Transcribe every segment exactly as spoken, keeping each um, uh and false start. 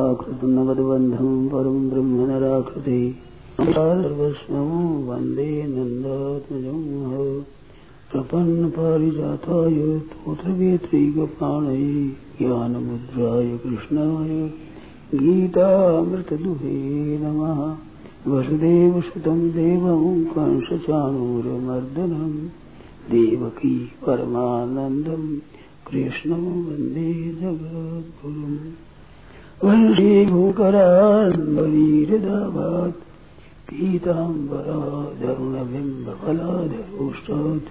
कृतं नवद्बन्धं परं ब्रह्म नराकृते सर्वस्वं वन्दे नन्दात्मजं प्रपन्न पारिजाताय स्तोत्रवेत्रैकपाणये ज्ञानमुद्राय कृष्णाय गीतामृतदुहे नमः। वसुदेवसुतं देवं कंसचाणूरमर्दनं देवकी परमानन्दं कृष्णं वन्दे जगद्गुरुं। वन्दे भूकरान्वरीरदाभात् पीताम्बराधरुणबिम्बफलाधरोष्टात्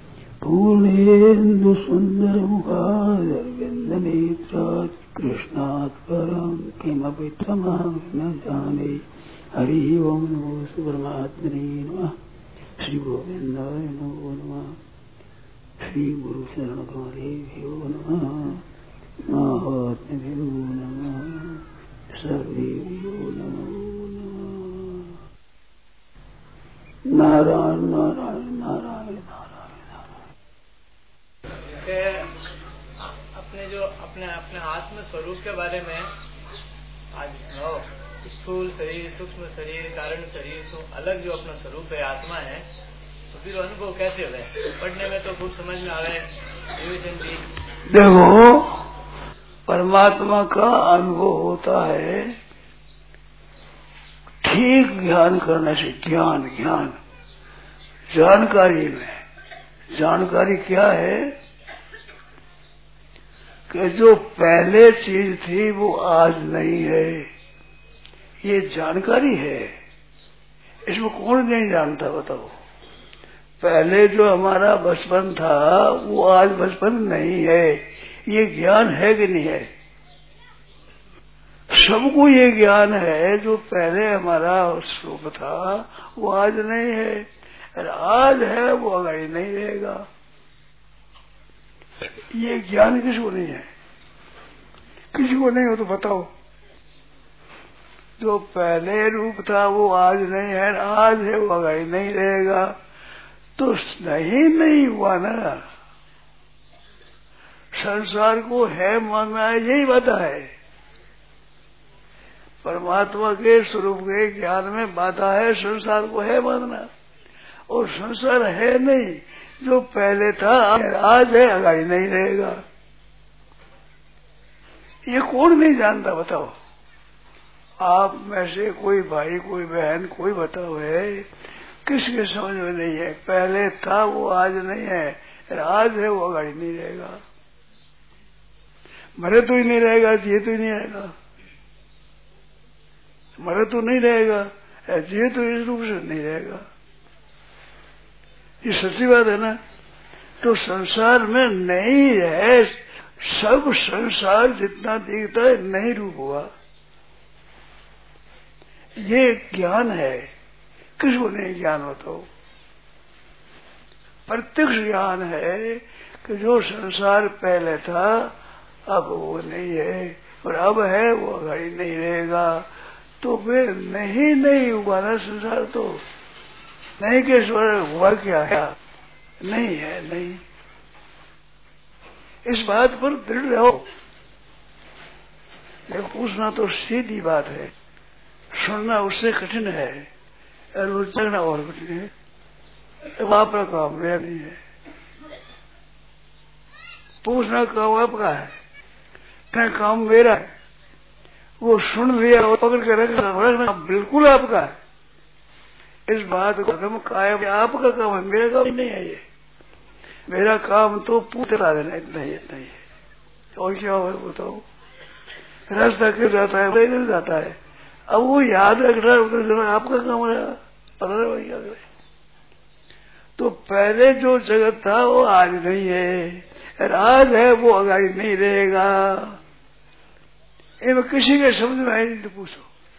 पूर्णेन्दुसुन्दरमुखादरविन्दनेत्रात् कृष्णात् परं किमपि त्वमहं न जाने। हरि ओं नमो परमात्मने नमः। श्री गोविंदाय नमो नमः। श्री गुरु शरण कमलेभ्यो नमः। महात्म्यो नमः। सर्वेभ्यो नमो नमः। नारायण नारायण नारायण नारायण। अपने जो अपने अपने आत्म स्वरूप के बारे में आज सुनाओ। स्थूल शरीर, सूक्ष्म शरीर, कारण शरीर तो अलग जो अपना स्वरूप है, आत्मा है, तो फिर अनुभव कैसे हुए? पढ़ने में तो खूब समझ में आ रहा है। देखो, परमात्मा का अनुभव होता है ठीक ज्ञान करने से। ज्ञान ज्ञान जानकारी में जानकारी क्या है कि जो पहले चीज थी वो आज नहीं है, ये जानकारी है। इसमें कौन नहीं जानता बताओ? पहले जो हमारा बचपन था वो आज बचपन नहीं है, ये ज्ञान है कि नहीं है? सबको ये ज्ञान है जो पहले हमारा स्वरूप था वो आज नहीं है, और आज है वो आगे नहीं रहेगा। ये ज्ञान किसको नहीं है? किसी को नहीं हो तो बताओ। जो पहले रूप था वो आज नहीं है, आज है वो आगे नहीं रहेगा, तो नहीं नहीं हुआ ना। संसार को है मानना है, यही बाधा है। परमात्मा के स्वरूप के ज्ञान में बाधा है संसार को है मानना, और संसार है नहीं। जो पहले था आज है आगे नहीं रहेगा। ये कौन नहीं जानता बताओ? आप में से कोई भाई, कोई बहन, कोई बताओ है किसके समझ में नहीं है? पहले था वो आज नहीं है, आज है वो आगे नहीं रहेगा। मरे तो ही नहीं रहेगा, जिए तो ही नहीं रहेगा। मरे तो नहीं रहेगा, जिए तो इस रूप से नहीं रहेगा। ये सच्ची बात है ना। तो संसार में नहीं है, सब संसार जितना दिखता है नहीं रूप हुआ। ये ज्ञान है। किसको नहीं ज्ञान बताओ? प्रत्यक्ष ज्ञान है कि जो संसार पहले था अब वो नहीं है, और अब है वो आगे नहीं रहेगा। तो वे नहीं नहीं हुआ ना संसार। तो नहीं के स्वर हुआ क्या है? नहीं है, नहीं। इस बात पर दृढ़ रहो। ये पूछना तो सीधी बात है, सुनना उससे कठिन है, और वो जगना और कठिन है। आपका काम मेरा नहीं है। पूछना काम आपका है, क्या काम मेरा है। वो सुन लिया और पकड़ के रखना बिल्कुल आपका है। इस बात को हम कायम, आपका काम है, मेरा काम नहीं है। ये मेरा काम तो पूछता देना, इतना ही इतना ही है। और क्या हो बताओ? रास्ता क्यों जाता है, पैदल जाता है। अब वो याद रखना उधर आपका काम है, पता नहीं याद रहे। तो पहले जो जगत था वो आज नहीं है, और आज है वो आगे नहीं रहेगा। ये किसी के समझ में आए नहीं तो पूछो।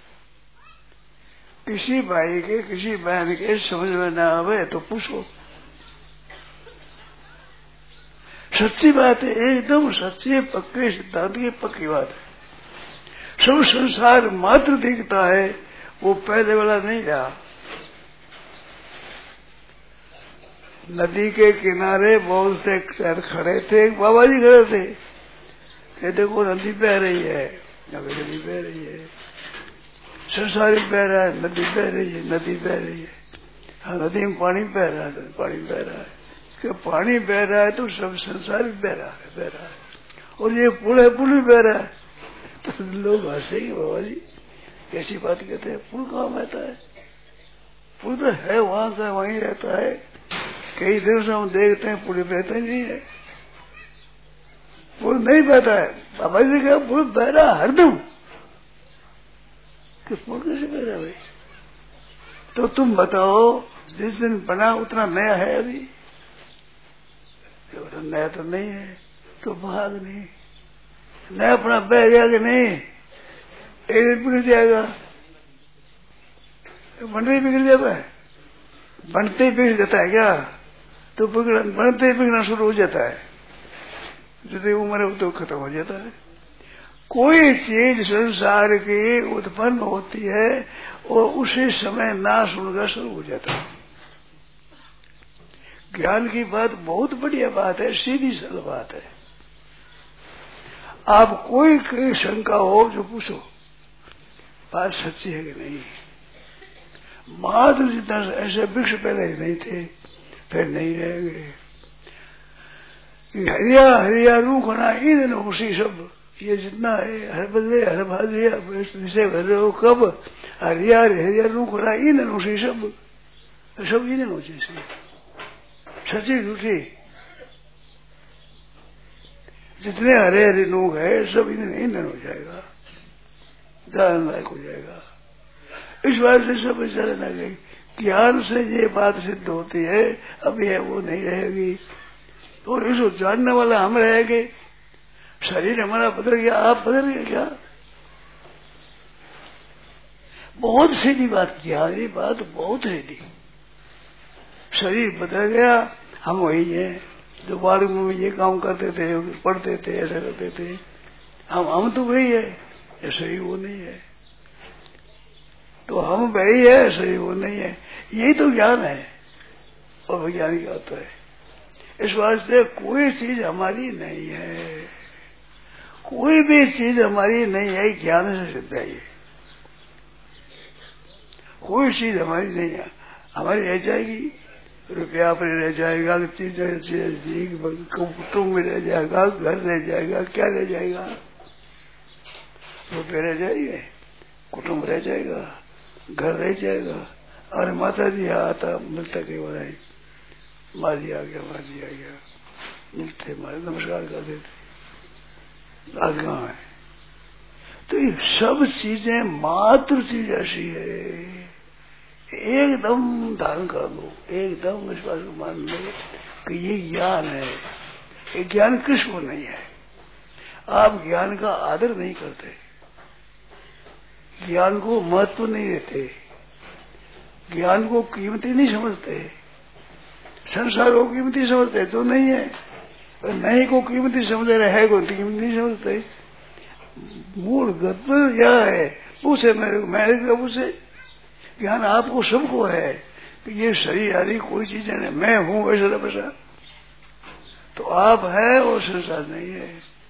किसी भाई के, किसी बहन के समझ में ना आवे तो पूछो। सच्ची बात है, एकदम सच्ची पक्की सिद्धांत की पक्की बात है। सब संसार मात्र दिखता है, वो पहले वाला नहीं रहा। नदी के किनारे बहुत से खड़े थे, बाबा जी खड़े थे कि देखो नदी बह रही है, नदी बह रही है, संसारिक बह रहा है, नदी बह रही है, नदी बह रही है। हाँ, नदी में पानी बह रहा है, पानी बह रहा है, कि पानी बह रहा है तो सब संसारिक बह रहा है, बह रहा है। और ये पुल है, पुल भी बह रहा है। तो लोग हंसेंगे, बाबा जी कैसी बात कहते हैं, पुल कहाँ बहता है? पुल तो है वहां का वहीं रहता है। कई दिन से हम देखते हैं पुल बहता नहीं है, पुल नहीं बहता है। बाबा जी कहा पुल बह रहा हरदम, कि पुल कैसे बह रहा भाई? तो तुम बताओ, जिस दिन बना उतना नया है अभी? तो नया तो नहीं है, तो भाग नहीं। नया अपना बह गया कि नहीं? एक दिन बिगड़ जाएगा, बनते ही बिगड़ जाता है, बनते ही बिगड़ जाता है क्या? तो बिगड़ बनते ही बिगड़ना शुरू हो जाता है, जितनी उम्र है तो खत्म हो जाता है। कोई चीज संसार की उत्पन्न होती है और उसी समय नाश होने शुरू हो जाता है। ज्ञान की बात बहुत बढ़िया बात है, सीधी सरल बात है। आप कोई कोई शंका हो जो पूछो, बात सच्ची है कि नहीं? माधुर जितना ऐसे वृक्ष पहले ही नहीं थे, फिर नहीं रहेंगे। हरिया हरिया रूखना ईंधन उसी सब, ये जितना है हर बदले हर भादिया विषय भर रहे हो कब? हरिया हरिया रूखना ईंधन उसी सब, सब ईंधन हो जैसे सच्ची झूठी। जितने हरे हरे नूख है सब ईंधन ईंधन हो जाएगा, दानदायक हो जाएगा। इस बात से सब विचार न गई, ज्ञान से ये बात सिद्ध होती है, अब ये वो नहीं रहेगी। और इसको जानने वाला हम रहेंगे। शरीर हमारा बदल गया, आप बदल गए क्या? बहुत सीधी बात, ज्ञान की बात बहुत सीधी। शरीर बदल गया, हम वही है जो बालक में ये काम करते थे, पढ़ते थे, ऐसा करते थे, हम हम तो वही है, ये शरीर वो नहीं है। तो हम वही है, शरीर वो नहीं है, यही तो ज्ञान है। और वैज्ञानिक होता है। इस वास्ते कोई चीज हमारी नहीं है, कोई भी चीज हमारी नहीं है, ज्ञान से सिद्ध है। ये कोई चीज हमारी नहीं है, हमारी रह जाएगी, रुपया पर रह जाएगा, चीज कुटुंब में रह जाएगा, घर रह जाएगा, क्या रह जाएगा? रुपये रह जाएंगे, कुटुंब रह जाएगा, घर रह जाएगा। और माता जी आता मिलता केवल है, माँ जी आ गया, माँ जी आ गया, मिलते मारे नमस्कार कर देते, आज गाँव है। तो ये सब चीजें मात्र चीज ऐसी है, एकदम धारण कर लो, एकदम इस बात को मान लो कि ये ज्ञान है। ये ज्ञान किसको नहीं है? आप ज्ञान का आदर नहीं करते, ज्ञान को महत्व नहीं देते, ज्ञान को कीमती नहीं समझते, संसार को कीमती समझते तो नहीं है, और नहीं को कीमती समझ रहे है को कीमती नहीं समझते। मूल गत यह है, पूछे मेरे को, मेरे को पूछे, ज्ञान आपको सबको है कि ये शरीर आदि कोई चीज नहीं, मैं हूं वैसा वैसा, तो आप है और संसार नहीं है।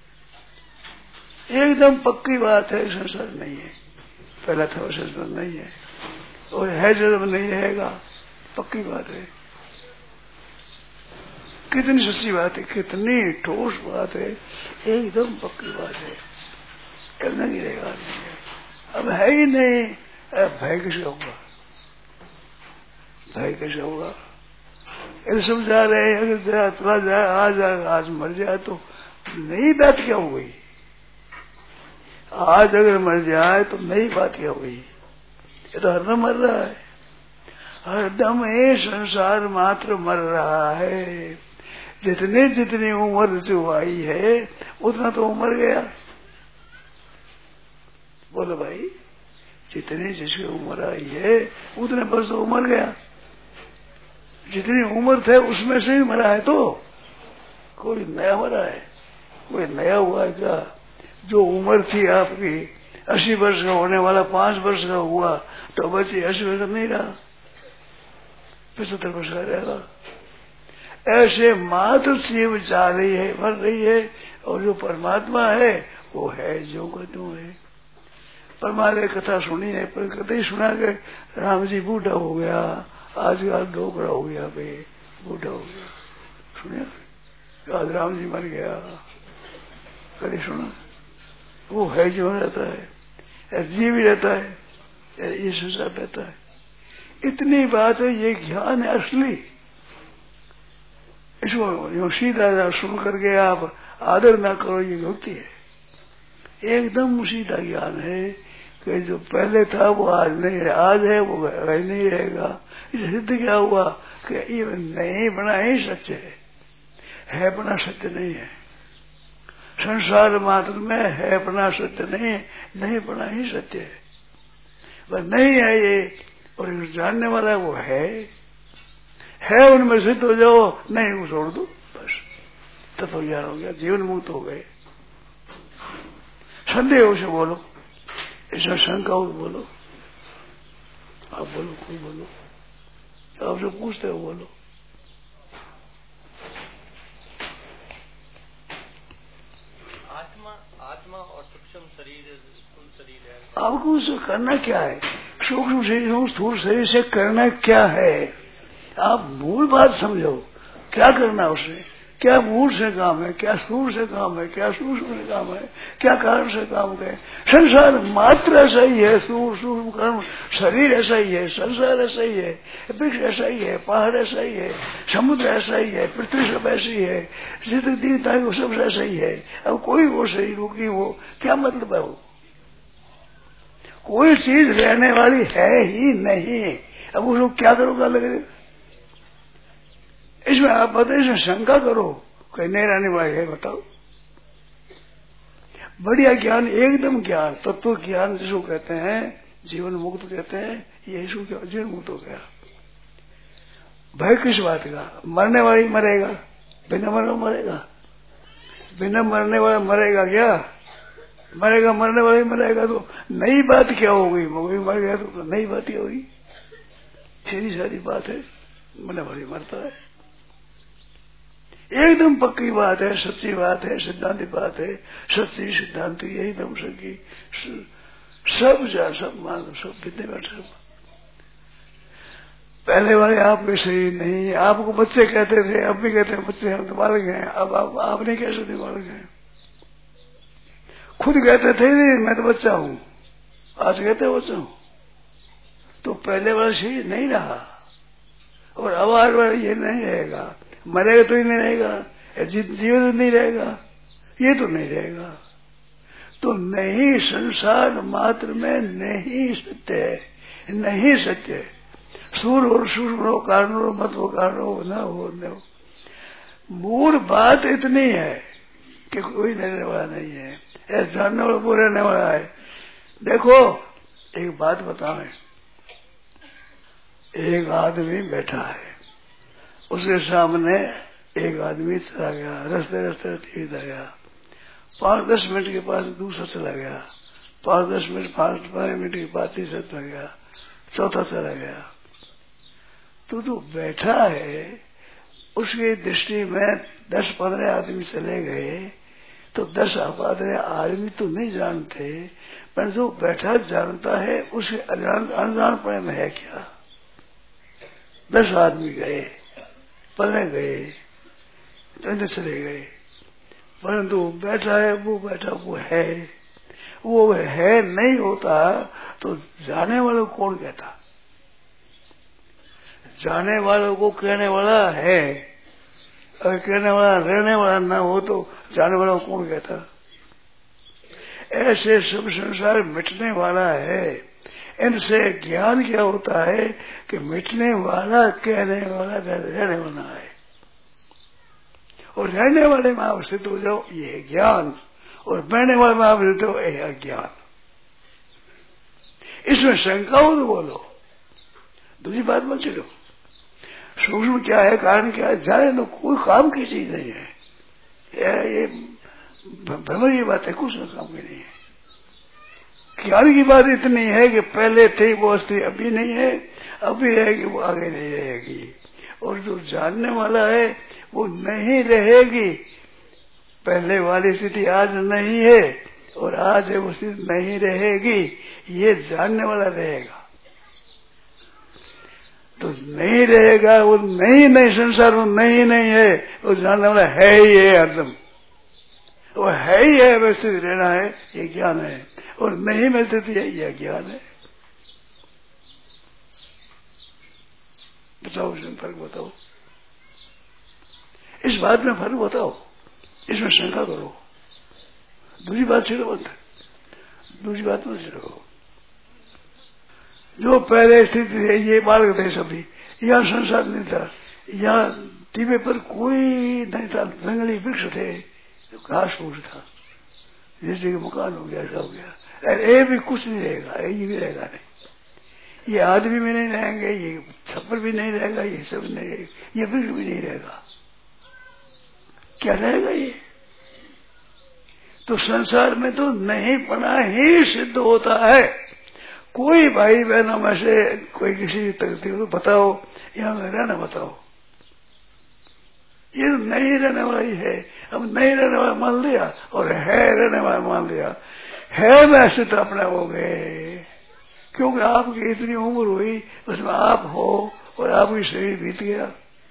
एकदम पक्की बात है, संसार नहीं है, पहला था संसार नहीं है, और है जन्म नहीं रहेगा, पक्की बात है। कितनी सच्ची बात है, कितनी ठोस बात है, एकदम पक्की बात है, करना नहीं रहेगा। अब है ही नहीं, भय कैसे होगा? भय कैसे होगा? अगर समझा रहे अगर थोड़ा जाए आज आज मर जाए तो नई बात क्या हो गई? आज अगर मर जाए तो नई बात क्या हो गई? ये तो हरदम मर रहा है, हरदम ये संसार मात्र मर रहा है। जितने जितनी उम्र जो आई है उतना तो उम्र गया। बोलो भाई, जितनी जिसकी उम्र आई है उतने वर्ष तो उम्र गया। जितनी उम्र थे उसमें से ही मरा है, तो कोई नया मरा है, कोई नया हुआ है क्या? जो उम्र थी आपकी अस्सी वर्ष का होने वाला पांच वर्ष का हुआ तो बच्चे अस्सी वर्ष का नहीं रहा, पचहत्तर वर्ष का रहेगा। ऐसे मात्र जीव जा रही है, मर रही है, और जो परमात्मा है वो है जो का तू है। परमात्मा कथा सुनी है, पर कथा ही सुना के राम जी बूढ़ा हो गया, आज कल डोकरा हो गया, भाई बूढ़ा हो गया, सुनिया आज राम जी मर गया, कभी सुना? वो है जो रहता है, जीव रहता है, ये संसार रहता है। इतनी बात है, ये ज्ञान है असली। इसको यो सीधा सुन करके आप आदर ना करो, ये गलती है। एकदम सीधा ज्ञान है कि जो पहले था वो आज नहीं है, आज है वो नहीं रहेगा। इसे सिद्ध क्या हुआ कि ये नहीं बना ही सत्य है, है बना सत्य नहीं है। संसार मात्र में है बना सत्य नहीं है, नहीं बना ही सत्य है। बस नहीं है ये, और जानने वाला वो है है उनमें सिद्ध हो जाओ, नहीं वो छोड़ दो, बस तत्व ज्ञान हो गया, जीवन मुक्त हो गए। संदेह से बोलो, ऐसा शंका हो बोलो, आप बोलो, कोई बोलो, आपसे पूछते हो बोलो। आत्मा आत्मा और सूक्ष्म शरीर स्थूल शरीर है, आपको उससे करना क्या है? सूक्ष्म शरीर स्थूल शरीर से करना क्या है? आप मूल बात समझो, क्या करना उससे, क्या मूल से काम है, क्या स्थूल से काम है, क्या सूक्ष्म से काम है, क्या कारण से काम है। संसार मात्र ऐसा ही है, स्थूल सूक्ष्म कर्म, शरीर ऐसा ही है, संसार ऐसा ही है, वृक्ष ऐसा ही है, पहाड़ ऐसा ही है, समुद्र ऐसा ही है, पृथ्वी सब ऐसी है, जितनी वो सब ऐसा ही है। अब कोई वो शरीर हो कि वो क्या मतलब है? वो कोई चीज रहने वाली है ही नहीं। अब उसको क्या करोगे लगे? इसमें आप बताइए, इसमें शंका करो, कहीं नहीं रहने वाली है, बताओ। बढ़िया ज्ञान, एकदम ज्ञान, तत्व ज्ञान जिसको कहते हैं, जीवन मुक्त कहते हैं, यही सो क्या जीवन मुक्त हो गया। भय किस बात का? मरने वाली मरेगा, बिना मरने मरेगा, बिना मरने वाला मरेगा क्या? मरेगा, मरने वाला मरेगा, तो नई बात क्या हो गई? मर गया तो नई बात ही होगी, सीधी सारी बात है, मरने वाली मरता है। एकदम पक्की बात है, सच्ची बात है, सिद्धांतिक बात है, सच्ची सिद्धांत यही दम सकी, सब जा सब मान सब कितने बैठे। पहले वाले आपके शरीर नहीं, आपको बच्चे कहते थे, अब भी कहते हैं बच्चे हम तो बालक हैं, अब आप, आप नहीं कह सकते बालक हैं। खुद कहते थे नहीं मैं तो बच्चा हूं, आज कहते बच्चा हूं। तो पहले वाला शरीर नहीं रहा, और अब आज वाला ये नहीं रहेगा। मरेगा तो ही नहीं रहेगा, जीवन नहीं रहेगा, ये तो नहीं रहेगा। तो नहीं, संसार मात्र में नहीं सत्य है, नहीं सत्य है। सूर्य और सूक्ष्म हो, कारण हो, मत हो, कारण हो, न हो न हो। मूल बात इतनी है कि कोई रहने वाला नहीं है, ऐसा जानने वाला वो रहने वाला है। देखो एक बात बताएं, एक आदमी बैठा है, उसके सामने एक आदमी चला गया, रस्ते रस्ते तीर गया, पांच दस मिनट के बाद दूसरा चला गया, पांच दस मिनट पांच बारह मिनट के बाद तीसरा चला गया, चौथा चला गया। तो जो बैठा है उसकी दृष्टि में दस पंद्रह आदमी चले गए, तो दस पंद्रह आदमी तो नहीं जानते, पर जो बैठा जानता है उसके अजान अनजान पड़े में है क्या? दस आदमी गए, पंद्रह गए, तो चले गए, परंतु बैठा है वो बैठा वो है, वो है नहीं होता तो जाने वालों को कौन कहता? जाने वालों को कहने वाला है, अगर कहने वाला रहने वाला ना हो तो जाने वाला को कौन कहता? ऐसे सब संसार मिटने वाला है। इनसे ज्ञान क्या होता है कि मिटने वाला कहने वाला रहने वाला है, और रहने वाले में आप सिद्ध हो जाओ ये है ज्ञान, और बहने वाले में आप सिद्ध हो ये है ज्ञान। इसमें शंका हो तो बोलो, दूसरी बात मत चलो। सूक्ष्म क्या है, कारण क्या है, जाने तो कोई काम की चीज नहीं है, ये भ्रम की बात है, कुछ न काम की नहीं है। ज्ञान की बात इतनी है कि पहले थी वो अस्थि अभी नहीं है, अभी रहेगी वो आगे नहीं रहेगी, और जो जानने वाला है वो नहीं रहेगी, पहले वाली स्थिति आज नहीं है और आज है वो स्थिति नहीं रहेगी, ये जानने वाला रहेगा। तो नहीं रहेगा, वो नहीं नहीं संसार में नहीं नहीं है, वो जानने वाला है ही है हरदम, वो है ही है, वैसे रहना है, ये ज्ञान है। और नहीं में स्थिति है, यह ज्ञान है। बताओ इसमें फर्क बताओ, इस बात में फर्क बताओ, इसमें शंका करो। दूसरी बात छिड़ो मत, दूसरी बात मत छिड़ो। जो पहले स्थिति है, ये बालक थे सभी, यहाँ संसार नहीं था, यहाँ टीवे पर कोई नहीं था, जंगली वृक्ष थे, घास फूस था, जैसे कि मकान हो गया, ऐसा हो गया। ये भी कुछ नहीं रहेगा, ये भी रहेगा नहीं, ये आदमी भी नहीं रहेंगे, ये छप्पर भी नहीं रहेगा, ये सब नहीं रहेगा, ये वृक्ष भी नहीं रहेगा। क्या रहेगा ये? तो संसार में तो नहीं पना ही सिद्ध होता है। कोई भाई बहनों में से कोई किसी तकलीफ को बताओ, यहाँ में रहना बताओ, ये नहीं रहने वाला ही है। अब नहीं रहने वाला मान लिया और है रहने वाला मान लिया, है वैसे तो अपने हो गए, क्योंकि आपकी इतनी उम्र हुई, उसमें आप हो और आपकी शरीर बीत गया।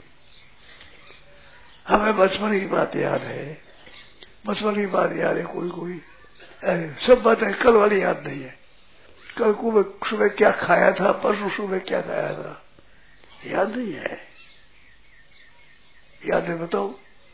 हमें बचपन की बात याद है, बचपन की बात याद है, कोई कोई सब बातें कल वाली याद नहीं है। कल को सुबह क्या खाया था, परसों सुबह क्या खाया था, याद नहीं है। याद है बताओ?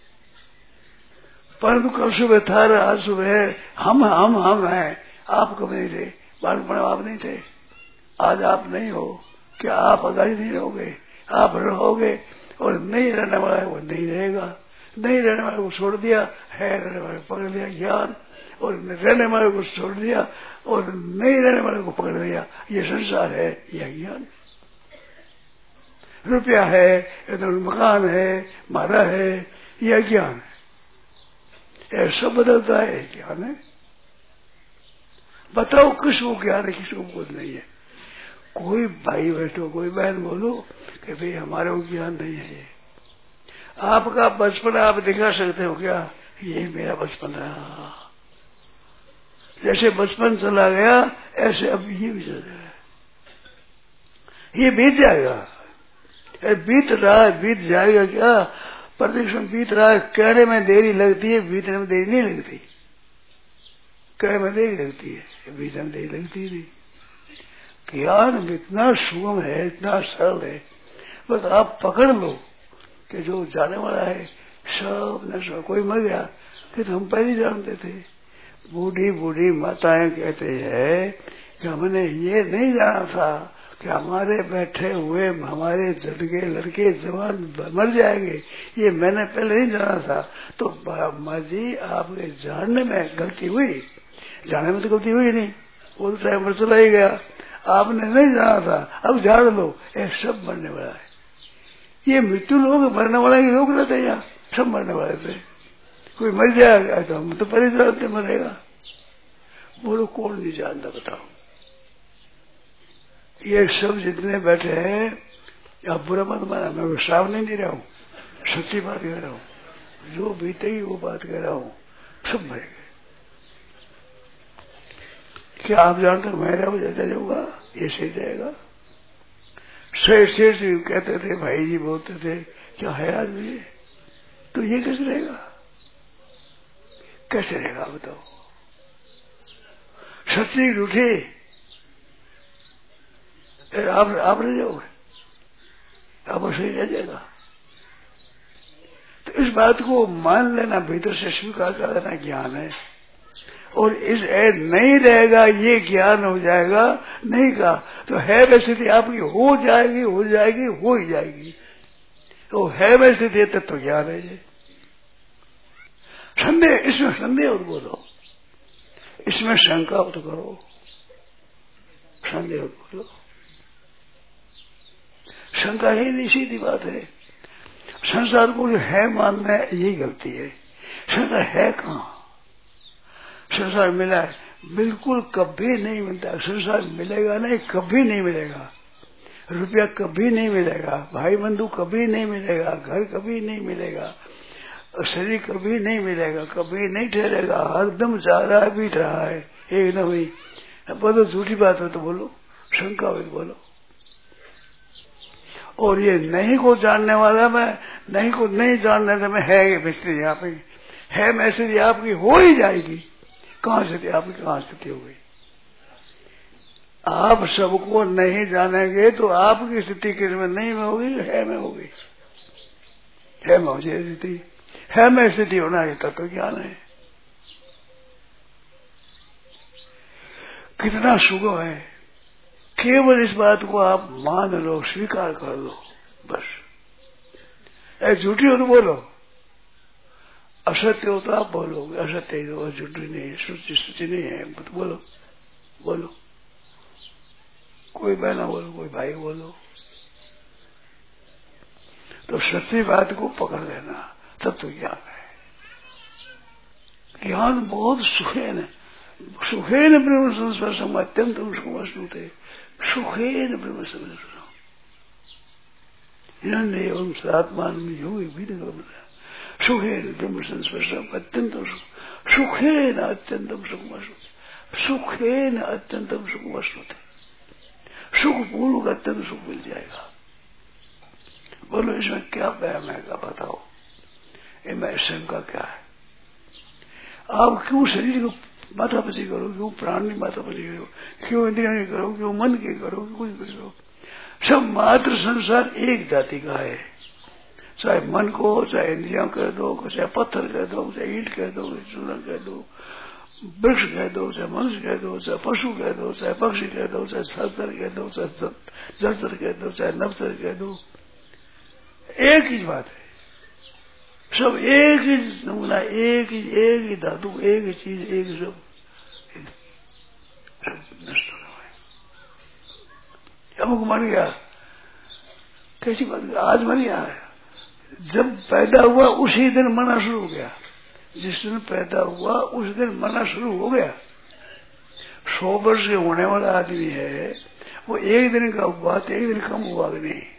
परंतु कल सुबह था, आज सुबह हम हम हम हैं, आप कब नहीं थे, बालपन आप नहीं थे, आज आप नहीं हो, क्या आप आगाही नहीं रहोगे? आप रहोगे और नहीं रहने वाला है वो नहीं रहेगा, नहीं रहने वाले को छोड़ दिया, है रहने वाले को पकड़ लिया ज्ञान, और रहने वाले को छोड़ दिया और नहीं रहने वाले को पकड़ लिया, ये संसार है, यह ज्ञान। रुपया है, इधर मकान है, मारा है, यह ज्ञान है। ये सब बदलता है, ज्ञान है। बताओ किसको ज्ञान है, किसको कुछ नहीं है। कोई भाई बैठो, कोई बहन बोलो कि भाई हमारे को ज्ञान नहीं है। आपका बचपन आप दिखा सकते हो क्या? ये मेरा बचपन रहा, जैसे बचपन चला गया ऐसे अब ये भी चल जाएगा, ये बीत जाएगा, बीत रहा है, बीत जाएगा क्या? प्रदूषण बीत रहा है, कहने में देरी लगती है, बीतने में देरी नहीं लगती। कहने में देरी लगती है, बीतने में देरी लगती नहीं। ज्ञान इतना सुगम है, इतना सरल है, बस आप पकड़ लो कि जो जाने वाला है सब न। कोई मर गया कि तो हम पहले जानते थे। बूढ़ी बूढ़ी माताएं कहते हैं कि हमने ये नहीं जाना था कि हमारे बैठे हुए हमारे लड़के लड़के जवान मर जाएंगे, ये मैंने पहले नहीं जाना था। तो माँ जी आपके जानने में गलती हुई, जाने में तो गलती हुई नहीं, वो तो टाइम पर चला ही गया, आपने नहीं जाना था, अब जान लो ये सब मरने वाला है। ये मृत्यु लोग मरने वाला ही लोग रहते हैं, यहाँ सब मरने वाले थे। कोई मर जाएगा तो हम तो पहले जानते मरेगा। बोलो कौन नहीं जानता बताओ? ये सब जितने बैठे हैं, आप बुरा मत माना, मैं श्राव नहीं दे रहा हूँ, सच्ची बात कह रहा हूँ, जो बीतेगी वो बात कह रहा हूँ, सब मरेंगे। क्या आप जानते मैं रहा जाता जाऊंगा, ये सही जाएगा? शेर शेर से कहते थे, भाई जी बोलते थे, क्या है आदमी? तो ये कैसे रहेगा? कैसे रहेगा बताओ? सच्ची झूठी आप आप रह जाओगे, आप सही रह जाएगा। तो इस बात को मान लेना, भीतर से स्वीकार कर लेना ज्ञान है। और इस ऐ नहीं रहेगा ये ज्ञान हो जाएगा, नहीं का तो है वैसे स्थिति आपकी हो जाएगी, हो जाएगी, हो ही जाएगी। तो है वैसे स्थिति तत्व तो ज्ञान है। ये संदेह, इसमें संदेह और बोलो, इसमें शंका तो करो, संदेह बोलो, शंका ही नहीं, सीधी बात है। संसार को जो है मानना है यही गलती है। संसार है कहाँ? संसार मिला है? बिल्कुल कभी नहीं मिलता। संसार मिलेगा नहीं, कभी नहीं मिलेगा। रुपया कभी नहीं मिलेगा, भाई बंधु कभी नहीं मिलेगा, घर कभी नहीं मिलेगा, और शरीर कभी नहीं मिलेगा, कभी नहीं ठहरेगा, हरदम जा रहा है, बीत रहा है एकदम ही। बोलो झूठी बात हो तो बोलो, शंका हो तो बोलो। और ये नहीं को जानने वाला मैं, नहीं को नहीं जानने तो मैं है ये मिस्त्री आपकी है, मैसेज आपकी हो ही जाएगी। कहां से आपकी कहां स्थिति हो गई? आप सबको नहीं जानेंगे तो आपकी स्थिति किस में नहीं में होगी, है में होगी। है में हो जाए स्थिति, है में स्थिति होना है तत्व ज्ञान है। कितना सुगम है, केवल इस बात को आप मान लो, स्वीकार कर लो बस। ऐ झूठी हो तो बोलो, असत्य हो तो आप बोलोगे, असत्य हो झूठी नहीं, सच्ची सच्ची नहीं है तो बोलो बोलो। कोई बहना बोलो, कोई भाई बोलो, तो सच्ची बात को पकड़ लेना, तत्व ज्ञान है। ज्ञान बहुत सुखेन है, सुखेन ब्रह्म संस्पर्शम अत्यंत वस्तुते, सुखेन ब्रह्म संस्पर्शम एवं सात्मान में योगी विधि सुखेन ब्रह्म संस्पर्शम अत्यंत सुखेन अत्यंतम सुख वस्तुते, सुखेन अत्यंतम सुख वस्तुते, सुख पूर्वक अत्यंत सुख मिल जाएगा। बोलो इसमें क्या व्यायाम है, क्या बताओ, इनमें शंका क्या है? आप क्यों शरीर को माथापची करो, क्यों प्राण की माथापची करो, क्यों इंद्रिया की करो, क्यों मन की करो, कुछ करो? सब मात्र संसार एक जाति का है। चाहे मन को, चाहे इंद्रिया कह दो, चाहे पत्थर कह दो, चाहे ईंट कह दो, चूना कह दो, वृक्ष कह दो, चाहे मनुष्य कह दो, चाहे पशु कह दो, चाहे पक्षी कह दो, चाहे सरतर कह दो, चाहे जलचर कह दो, चाहे नवचर कह दो, एक ही बात है। सब एक ही नमूना, एक ही एक ही धातु, एक ही चीज, एक ही सब नष्ट होना है। अमुक मर गया, कैसी बात, आज मर गया है, जब पैदा हुआ उसी दिन मरना शुरू हो गया। जिस दिन पैदा हुआ उस दिन मरना शुरू हो गया। सौ वर्ष के होने वाला आदमी है, वो एक दिन का हुआ तो एक दिन कम हुआ कि नहीं?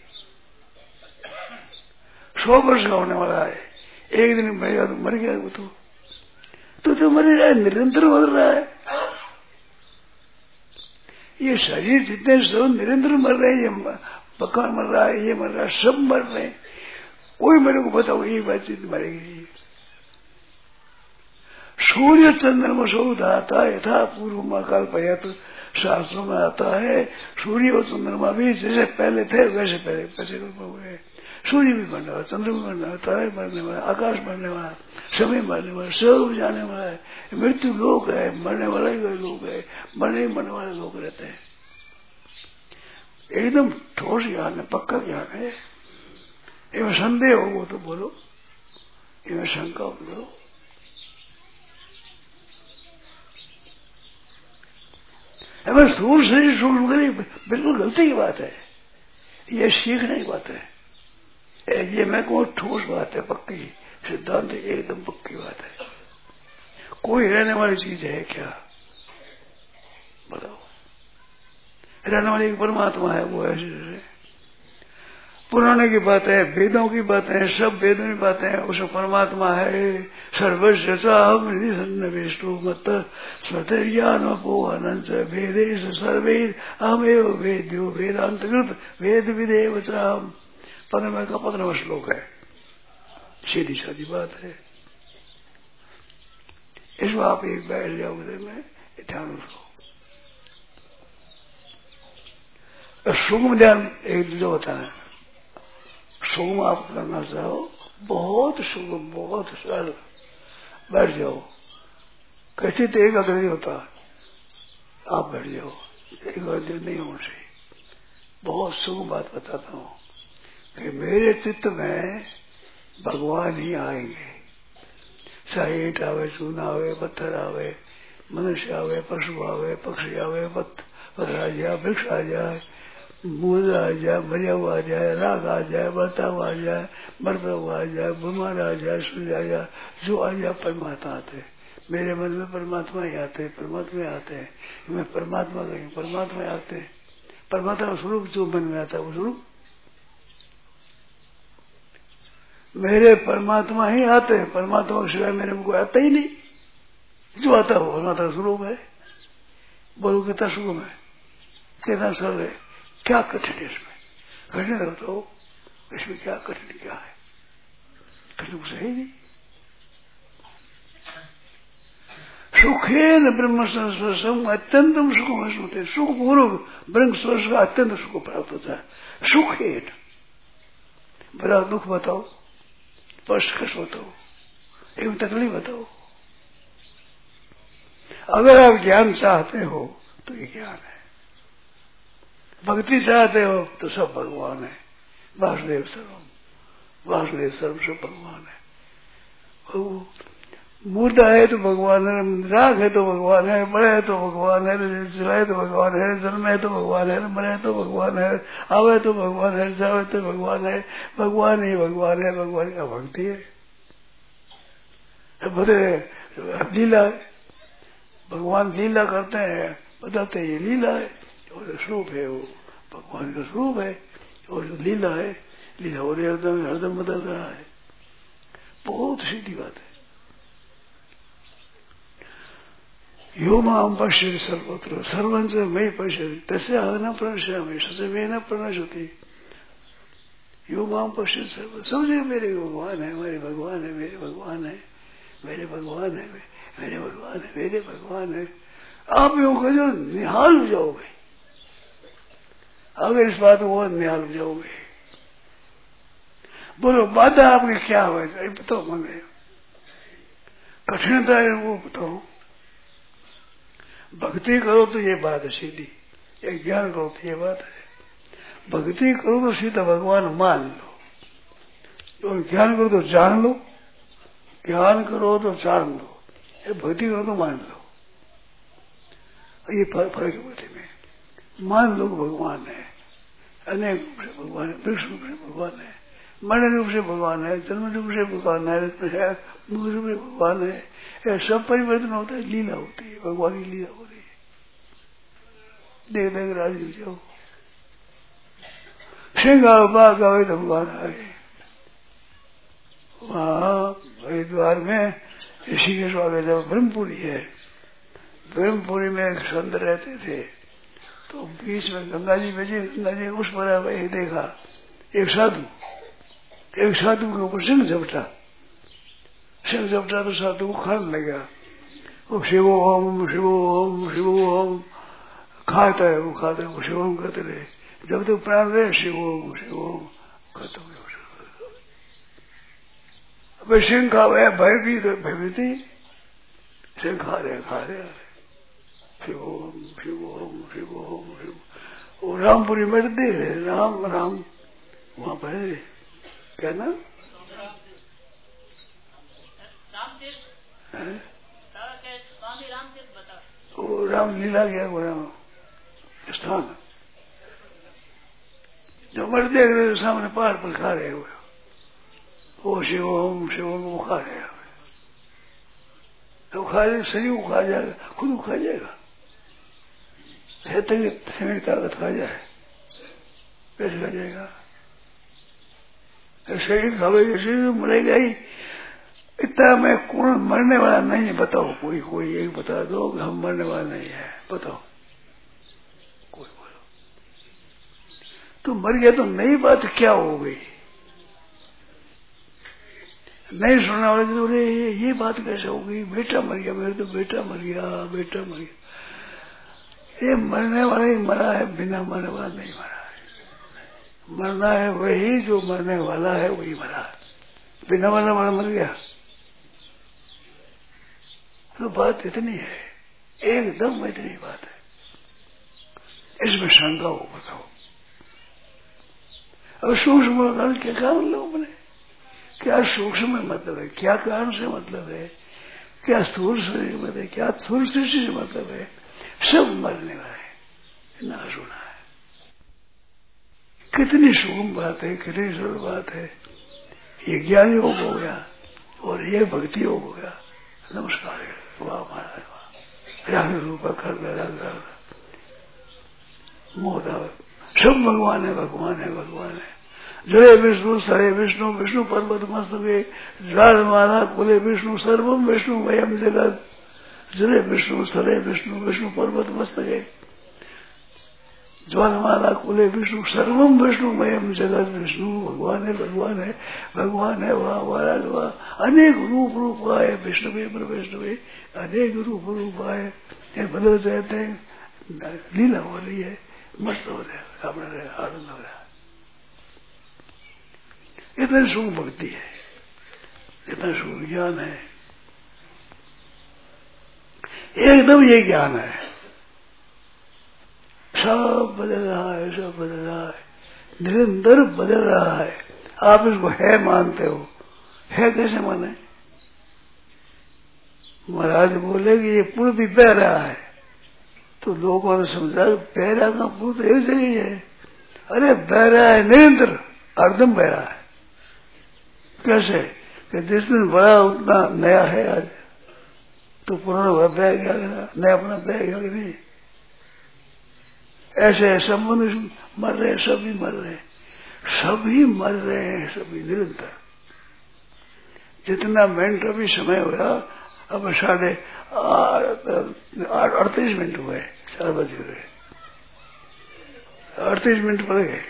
सौ वर्ष का होने वाला है, एक दिन मरेगा तो मर गया वो तो तो, तो मर रहा है, निरंतर मर रहा है। ये शरीर जितने सब निरंतर मर रहे हैं, ये मकान मर रहा है, ये मर रहा है, सब मर रहे हैं। कोई मेरे को बताओ ये बात मरेगी? सूर्य चंद्रमा सौद आता है, यथा पूर्व में काल पर्यात शास्त्रों में आता है। सूर्य और चंद्रमा भी जैसे पहले थे वैसे पहले पैसे हुए। सूर्य भी मरने वाला, चंद्र भी मरने वाला, तारे मरने वाला, आकाश मरने वाला, समय मरने वाला, सब जाने वाला है। मृत्यु लोग है, मरने वाला ही लोग है, मरने मरने वाले लोग रहते हैं। एकदम ठोस ज्ञान है, पक्का ज्ञान है। इनमें संदेह हो वो तो बोलो, इनमें शंका हो बोलो। अगर स्थूल शरीर सूक्ष्म शरीर बिल्कुल गलती की बात है, ये सीखने की बात है। ये मैं कहूँ ठोस बात है, पक्की सिद्धांत एकदम पक्की बात है। कोई रहने वाली चीज है क्या? बताओ। रहने वाली एक परमात्मा है, वो ऐसे पुराने की बात है, वेदों की बात है, सब वेदों की बातें हैं, उसमें परमात्मा है। सर्वस्व सन्निवेष्टो मत स्वतर्ज्ञान अपोहनंच वेदेश सर्वेद अहमेव वेद्यो वेदांतकृत वेद विदेव चाहम। पद्म का पंद्रहवां श्लोक है, सीधी साधी बात है। इसमें आप एक बैठ जाओ में ध्यान रखो। सूक्ष्म ध्यान एक जो होता है, सुगम आप करना चाहो, बहुत सुगम, बहुत सरल, बैठ जाओ। कैसे तो एक अग्रही होता, आप बैठ जाओ, एक अग्रही नहीं होना चाहिए। बहुत सुगम बात बताता हूँ कि मेरे चित्त में भगवान ही आएंगे। चाहे ईट आवे, चूना आवे, पत्थर आवे, मनुष्य आवे, पशु आवे, पक्षी आवे, पत्थर आ जाए, वृक्ष आ जाए, मूल आ जाए, मरिया हुआ आ जाए, राग आ जाए, बता हुआ आ जाए, मरता हुआ आ जाए, बीमार आ जाए, सूर्य आ जाए, जो आ जाए परमात्मा आते। मेरे मन में परमात्मा ही आते, परमात्मा आते हैं। मैं परमात्मा कहीं परमात्मा आते हैं। परमात्मा स्वरूप जो मन में आता है वो स्वरूप मेरे परमात्मा ही आते हैं, परमात्मा के सिवाय मेरे को आता ही नहीं। जो आता है वो परमात्मा का स्वरूप है। बोलो कितना सुगम है, कितना सरल है, क्या कठिन है इसमें? कठिन तो इसमें क्या कठिन क्या है? कठिन कुछ है ही नहीं। सुखेन ब्रह्म संस्पर्शम अत्यंतम सुखम होते, सुख पूर्वक ब्रह्म स्पर्श का अत्यंत सुख प्राप्त होता है। सुखेन बड़ा दुख बताओ, स्पर्श कष्ट बताओ, एवं तकलीफ बताओ। अगर आप ज्ञान चाहते हो तो ये ज्ञान है, भक्ति चाहते हो तो सब भगवान है। वासुदेव सर्वम, वासुदेव सर्व सब भगवान है। वो मुर्दा है तो भगवान है, राग है तो भगवान है, बड़े है तो भगवान है, चलाए तो भगवान है, जन्म है तो भगवान है, मरे तो भगवान है, आवे तो भगवान है, जावे तो भगवान है। भगवान ही भगवान है, भगवान का भक्ति है। बड़े लीला है, भगवान लीला करते हैं, बताते हैं ये लीला है और स्वरूप है, वो भगवान का स्वरूप है और जो लीला है, लीला और हरदम हरदम बदल रहा है। बहुत सीधी बात है। यो माम पश्यति सर्वत्र सर्वंच मयि पश्यति तस्य अहं प्रणश्यामि सच न प्रणश्यति। यो माम पश्यति सर्वत्र, सब जगह मेरे भगवान है, मेरे भगवान है, मेरे भगवान है, मेरे भगवान है, मेरे भगवान है, मेरे भगवान है। आप योग जो निहाल हो जाओगे, अगर इस बात को निहाल हो जाओगे। बोलो बाधा आपकी क्या हो, बताओ मने, कठिनता है वो बताओ। भक्ति करो तो ये बात है सीधी, एक ज्ञान करो तो ये बात है। भक्ति करो तो सीधा भगवान मान लो, और ज्ञान करो तो जान लो, ज्ञान करो तो जान लो, ये भक्ति करो तो मान लो। ये फर्क है भक्ति में। मान लो भगवान है, अनेक रूप से भगवान है, वृक्ष रूप से भगवान है, मरण रूप से भगवान है, जन्म रूप से भगवान है, मूल रूप से भगवान है। ये सब परिवर्तन होता है, लीला होती है, भगवान की लीला हो रही है। देख देख राजी हो जाओ, सिंह आओ बाघ आओ तो भगवान आए। वहाँ हरिद्वार में ऋषि के स्वागत जब ब्रह्मपुरी है, ब्रह्मपुरी में एक संत रहते थे, तो बीच में गंगा जी बजी, गंगा जी उस पर देखा एक साधु, एक साधु के ऊपर सिंह झपटा, सिंह झपटा तो साधु को खाने लगा। वो शिवो ओम शिवो ओम शिवो ओम खाता है, वो खाता है, वो शिव ओम करते रहे जब तक प्राण रहे, शिव ओम शिव ओम खत्म हो। अब सिंह खा गया, भय भी भयभीति, सिंह खा रहे खा रहे शिव ओम शिव ओम शिव ओम शिव। वो रामपुरी में दे रहे, राम राम वहां पर क्या ना वो रामलीला गया, वो राम स्थान जो मर देख रहे सामने पहाड़ पर खा रहे हुए, वो शिव ओम शिव ओम वो खा रहे हुए, तो खा जाए शरीर को खा जाएगा, खुद को खा जाएगा, शरीर ताकत खा जाए कैसे खा जाएगा? शरीर खावेगा, शरीर मरेगा ही। इतना मैं कौन मरने वाला नहीं है बताओ, कोई कोई एक बता दो हम मरने वाला नहीं है, बताओ कोई बोलो। तो मर गया तो नई बात क्या हो गई? नहीं सुनने वाले तो बोले ये बात कैसे हो गई? बेटा मर गया, मेरे तो बेटा मर गया, बेटा मर गया। ये मरने वाला ही मरा है, बिना मरने वाला नहीं मरा है। मरना है वही जो मरने वाला है, वही मरा है, बिना मरने वाला मर गया। तो बात इतनी है, एकदम इतनी बात है। इसमें शंका हो बताओ। अब सूक्ष्म कारण क्या कारण लोग बने, क्या सूक्ष्म में मतलब है, क्या कारण से मतलब है, क्या स्थूल से मतलब है, क्या स्थूल सृष्टि से मतलब है, सब मरने वाला है, ना सुना है। कितनी सूक्ष्म बात है, कितनी सरल बात है। ये ज्ञान योग हो गया और ये भक्ति योग हो गया। नमस्कार, वाह महाराज वाह, राग रूप कर राग मोदा सब भगवान है, भगवान है, भगवान है। जड़े विष्णु सरे विष्णु विष्णु पर्वत मस्तके ज्वालमाला कुले विष्णु सर्वम विष्णु मयम जगत जड़े विष्णु सरे विष्णु विष्णु पर्वत मस्तके ज्वालमाला कुले विष्णु सर्वम विष्णु मयम जगत विष्णु भगवान है भगवान है भगवान है वहाँ महाराज वहाँ अनेक रूप रूप आए विष्णु में विष्णु में अनेक रूप रूप आए बदल जाते हैं लीला हो रही है मस्त हो रहा है अपना आनंद हो रहा है। इतनी सुख भक्ति है इतना सुख ज्ञान है एकदम ये ज्ञान है सब बदल रहा है सब बदल रहा है निरंतर बदल रहा है। आप इसको है मानते हो है कैसे माने महाराज बोले कि ये पुल भी बह रहा है तो लोगों ने समझा बह रहा का पुल तो एक जगह ही है। अरे बह रहा है निरंतर हरदम बह रहा है। कैसे कि जिस दिन बड़ा उतना नया है आज तो पुराना बह गया नया अपना बह गया कि नहीं। ऐसे सब मनुष्य मर रहे सभी मर रहे सभी मर रहे हैं सभी निरंतर। जितना मिनट अभी समय हुआ अब साढ़े अड़तीस मिनट हुए चार बज गए अड़तीस मिनट पड़ गए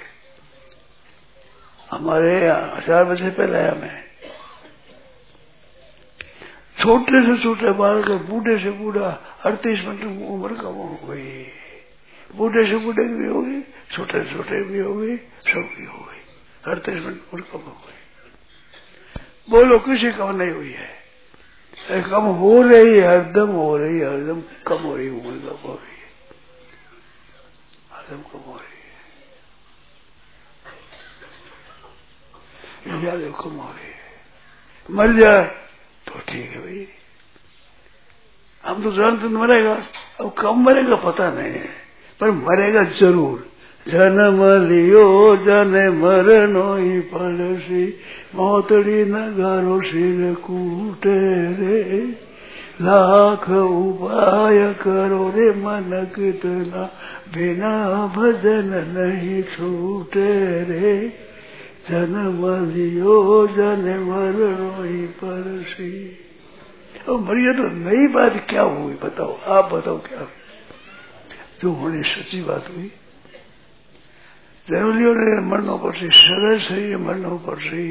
हमारे चार बजे पहले आया मैं। छोटे से छोटे बालक बूढ़े से बूढ़ा अड़तीस मिनट उम्र कम हो गई। बूढ़े से बूढ़े भी हो गई छोटे से छोटे भी हो गई सब भी हो गई अड़तीस मिनट उम्र कम हो गई। बोलो किसी कम नहीं हुई है कम हो रही है हरदम हो रही है हरदम कम हो रही है उम्र कम हो रही है हरदम कम हो रही है ज्यादा कम हो रही है। मर जाए तो ठीक है भाई हम तो जानते मरेगा अब कब मरेगा पता नहीं है पर मरेगा जरूर। जन्म लियो जने मरनो ही पड़सी मोतड़ी नगारो सिर कूटे रे लाख उपाय करो रे मन कितना बिना भजन नहीं छूटे रे जन्म लियो जने मरनो ही पड़सी। अब मरिए तो नई बात क्या हुई बताओ आप बताओ क्या जो होनी सच्ची बात हुई। जरूरी ने मरना पड़सी सदा शरीर मरना पड़सी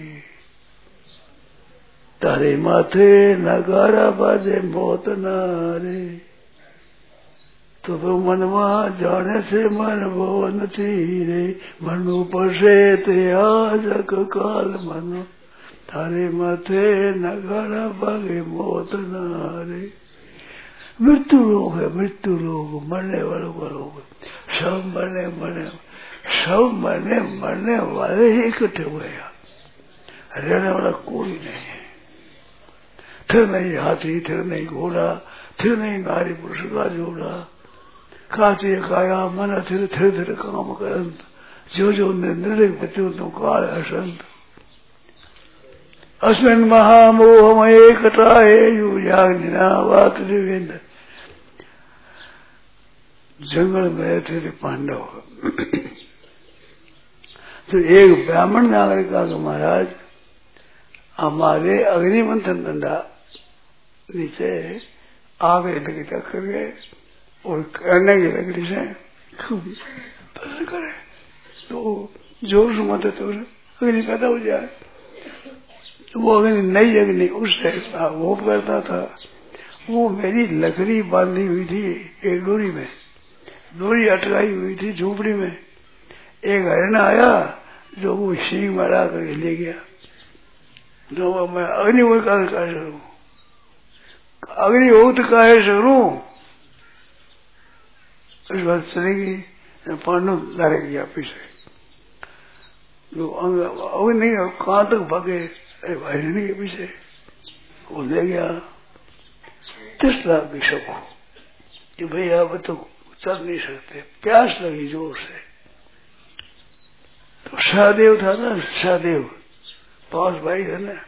तारे माथे नगारा बाजे मौत नारे तो वो मनवा जाने से मन वो नहीं रे मरनो पड़से ते आज काल मनो तारे माथे नगारा बागे मौत नारे। मृत्यु लोग है मृत्यु लोग मरने वालों का लोग सब मरने मरने सब मरने मरने वाले ही इकट्ठे हुए हैं रहने वाला कोई नहीं है। फिर नहीं हाथी फिर नहीं घोड़ा फिर नहीं नारी पुरुष का जोड़ा काचे काया मन थिर थिर थिर काम करंत जो जो निर्णय बच्चों तो काल असंत अस्मिन महामोहमये कटाए युजाग्निना वात दिवेंद्र। जंगल में थे पांडव तो एक ब्राह्मण नागरिक का महाराज हमारे अग्निमंथन दंडा नीचे आग लकड़ी तक कर गए और करने की लकड़ी से करे तो जोर से मत तो अग्नि पैदा हो जाए। वो अग्नि नई अग्नि उससे वो करता था वो मेरी लकड़ी बांधी हुई थी एक डोरी में डोरी अटकाई हुई थी झोपड़ी में। एक हरण आया जो वो सिंह मारा करके ले गया जो मैं अग्नि वो का करूं अग्नि हो तो काहे करूं इस बात चलेगी पांडव लड़े गया पीछे जो अग्नि कहाँ तक भागे हिरणी के पीछे वो ले गया दस लाख की शक कि भाई अब तो चल नहीं सकते प्यास लगी जोर से तो सहदेव था ना सहदेव पांच भाई है ना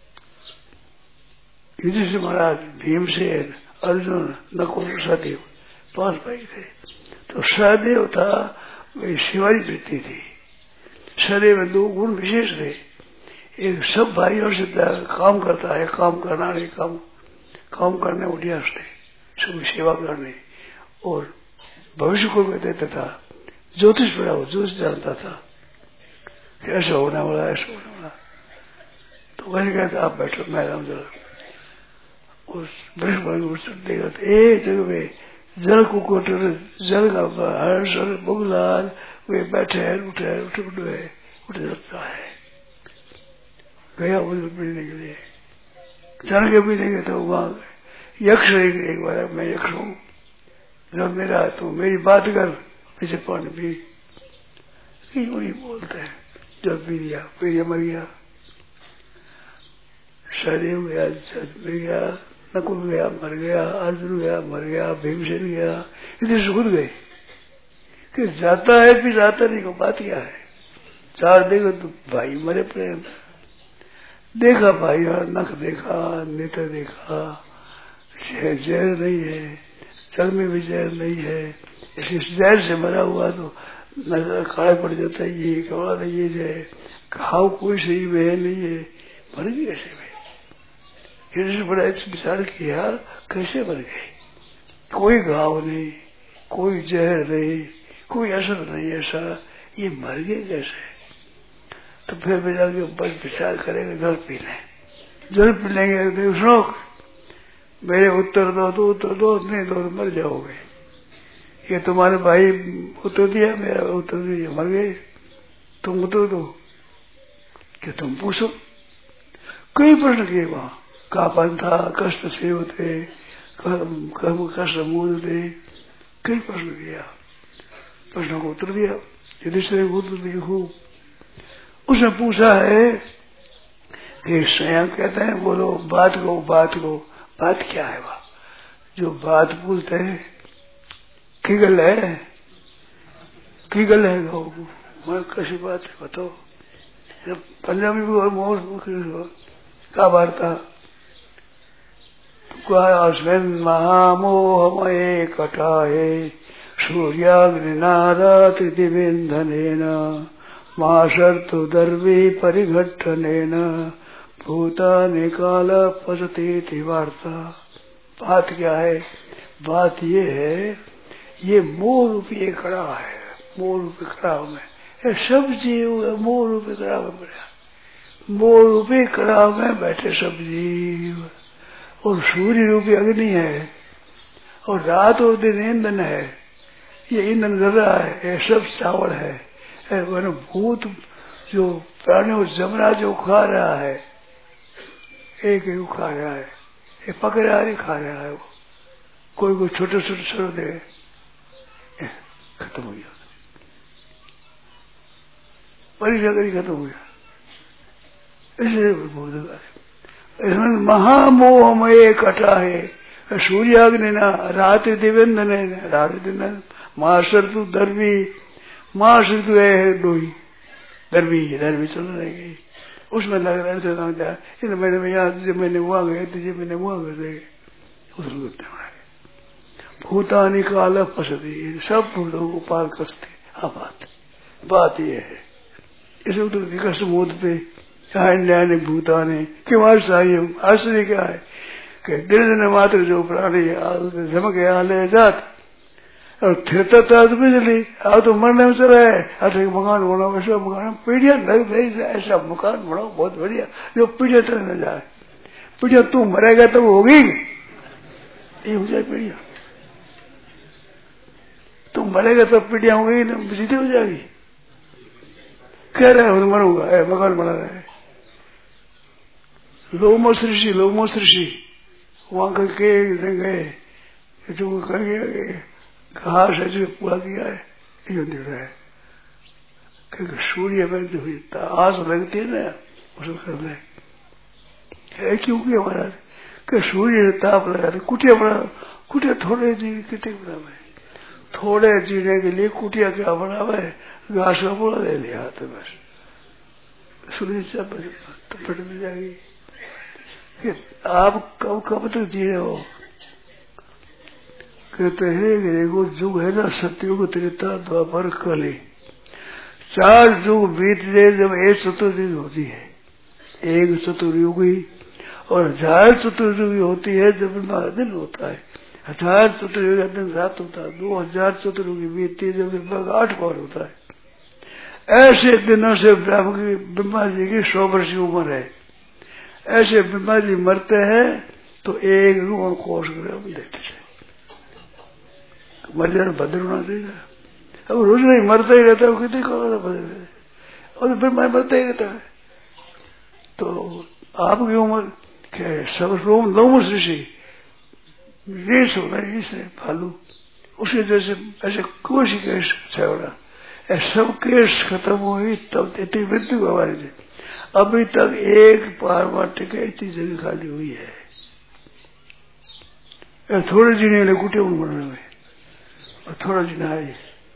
युधिष्ठिर महाराज भीमसेन अर्जुन नकुल सहदेव पांच भाई थे। तो सहदेव था वही शिवाजी वृत्ति थी शरीर में दो गुण विशेष थे। एक सब भाइयों से काम करता है, काम करना नहीं, काम काम करने उठियास थे, सबकी सेवा करने, और भविष्य को देता था। ज्योतिष पड़ा हो, ज्योतिष जानता था कि ऐसा होने वाला, ऐसा होने वाला। तो वही कहते आप बैठो, मैं राम जरा उस बृहस्पति देगा तो एक जगह में जल कुकुट जल का हर्ष और बुगलाल वे बैठे हैं, उठे उठे उठे उठे लगता है। गया उधर पीने के लिए, चल के पीने तो वहां यक्ष एक बार, मैं यक्ष हूँ, जब मेरा तो मेरी बात कर, पीछे पानी पी, वही बोलते हैं। जब पी लिया, पी लिया, मर गया, सहदेव गया, मर गया, नकुल गया, मर गया, अर्जुन गया, मर गया, भीमसेन गया, इतने सुखद गए कि जाता है फिर आता नहीं को बात क्या है। चार देखो तो भाई मरे प्रेम, देखा भाई नख देखा, नेत्र देखा, जहर नहीं है, जल में भी जहर नहीं है, इसी जहर से मरा हुआ तो नजर काला पड़ जाता है, ये कौड़ा नहीं, ये है घाव कोई सही में नहीं है, मर गई ऐसे में। फिर बड़ा विचार किया कैसे मर गए, कोई घाव नहीं, कोई जहर नहीं, कोई असर नहीं, ऐसा ये मर गए कैसे। तो फिर भी जाके बस विचार करेंगे, जल पी लें, जल पी लेंगे, देख सुनो मेरे उत्तर दो तो उत्तर दो, नहीं दो तो मर जाओगे। ये तुम्हारे भाई उत्तर दिया, मेरा उत्तर दिया, मर गए, तुम उत्तर दो, क्या तुम पूछो। कई प्रश्न किए वहां, का पंथा कष्ट से होते, कष्ट मूल थे, कई प्रश्न किया, प्रश्नों को उत्तर दिया। युधिष्ठिर को उत्तर दिया हूँ। उसने पूछा है कि स्वयं कहते हैं बोलो बात को, बात को, बात क्या है वह जो बात बोलते हैं, की गल है, की गल है गो, मैं कैसी बात है बताओ। पंजाबी में और मोर का वार्ता महामोहमये कटाए सूर्याग्निनाराति दिवेन्दनेन माशर्तु दर्वी परिघट्टनेन भूतानि काल पचतीति वार्ता। बात क्या है, बात ये है, ये मोह रूपी एक कड़ा है, मोह रूपी कड़ाव में ये सब जीव मोह रूपी कड़ाव में पड़ा, मोह रूपी कड़ाव में बैठे सब जीव, और सूर्य रूपी अग्नि है, और रात और दिन ईंधन है, ये ईंधन जल रहा है, ये सब चावल है, भूत जो प्राणी जमना जो खा रहा है, एक ही खा रहा है, ये पकड़ा नहीं खा रहा है, वो कोई कोई छोटे छोटे छोड़ दे, खत्म हो गया, परीक्षा करी खत्म हो गया। इसलिए इसमें महामोहमय कटा है, सूर्याग्नि न रात्रि दिवेंदन है, रात्रि दिन महाशत्रु दर्वी, महाशत्रु है डोई दर्वी, दर्वी चल रही उसमें लग रहा है इन महीने में याद जब मैंने वहां गए तुझे मैंने वहां गए उसमें भूतानी काल फसती, सब भूतों को पार कसते। हाँ बात बात ये है, इसे तो विकस मोदते न्याय भूताने क्यों आश्चर्य, आश्चर्य क्या है कि दिन मात्र जो प्राणी धमक आले जात और थिरता था तो बिजली, अब तो मरने में चला है, अब एक मकान बनाओ, ऐसा मकान पीढ़िया लग रही, ऐसा मकान बनाओ बहुत बढ़िया जो पीढ़िया तक न जाए, पीढ़िया तू मरेगा तब होगी, ये हो जाए पीढ़िया, तू मरेगा तब पीढ़िया होगी ना, सीधे हो जाएगी। कह रहे हो मरूंगा, मकान बना रहे हैं, लोमस ऋषि, लोमस ऋषि वहां करके गए, जो कहेंगे घास है जो पूरा किया है, ये दिख रहा है, क्योंकि सूर्य में जो आस लगती है ना उसको कर रहे क्यों किया महाराज कि सूर्य ताप लगाते, कुटिया बना, कुटिया थोड़े जी कितने बना हुआ है, थोड़े जीने के लिए कुटिया क्या बना हुआ है, घास का पूरा ले लिया तो बस सूर्य से पट मिल जाएगी। आप कब कब तक जी रहे हो, कहते हैं कि देखो युग है ना सत्युग त्रेता द्वापर कली, चार युग बीत गए जब एक चतुर्युगी होती है, एक चतुर्युगी, और हजार चतुर्युगी होती है जब दिन होता है। हजार चतुर्युगी दिन रात होता है। दो हजार चतुर्युगी बीतती है जब लगभग आठ बार होता है। ऐसे दिनों से ब्रह्म की ब्रह्मा जी की सौ वर्ष की उम्र है। ऐसे ब्रह्मा जी मरते हैं तो एक रूह कोष ग्रह देते हैं। मर जाना भद्र होना चाहिए। अब रोज नहीं मरता ही रहता है, कितनी करो भद्र, और ब्रह्मा मरता ही रहता है। तो आपकी उम्र क्या है? सब रोम नौमस ऋषि रेस हो रहा है इससे फालू, उसी जैसे ऐसे कोश केश छवड़ा सब केश खत्म हुई तब इतनी मृत्यु हमारी थी। अभी तक एक पार्वती के इतनी जगह खाली हुई है। थोड़े जीने ले कुटे उम्र में और थोड़ा जीना है।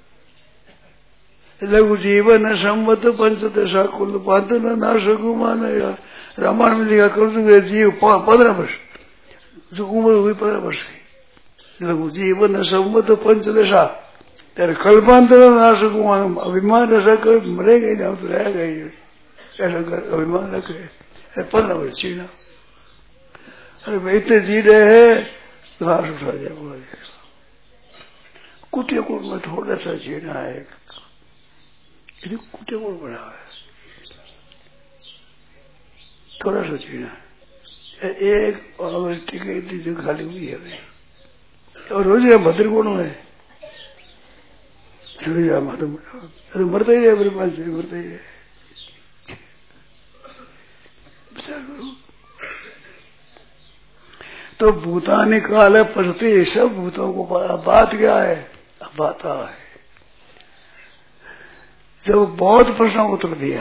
लघु जीवन संवत पंचदशा कुल पांच ना सकू मान रामायण में लिखा कर जीव पंद्रह वर्ष जो उम्र हुई पंद्रह वर्ष की। लघु जीवन संवत पंचदशा तेरे कल्पांतर ना सकू मान अभिमान ऐसा कर मरेगा ही ना तो रहेगा ही ऐसा कर अभिमान रखे पंद्रह वर्ष जीना। अरे भाई इतने जी रहे हैं तो हाथ उठा जाए बोला जाए कुटिया कुट में थोड़ा सा जीना है। कुटिया कुट बना है थोड़ा सा जीना है। एक और टिके इतनी जो खाली हुई है भाई। और रोज भद्र गुण है मरता ही है मेरे पास मरता ही है। तो भूतानी काल है पशुति सब भूतों को बात क्या है अब बात है। जब बहुत प्रश्न उत्तर दिया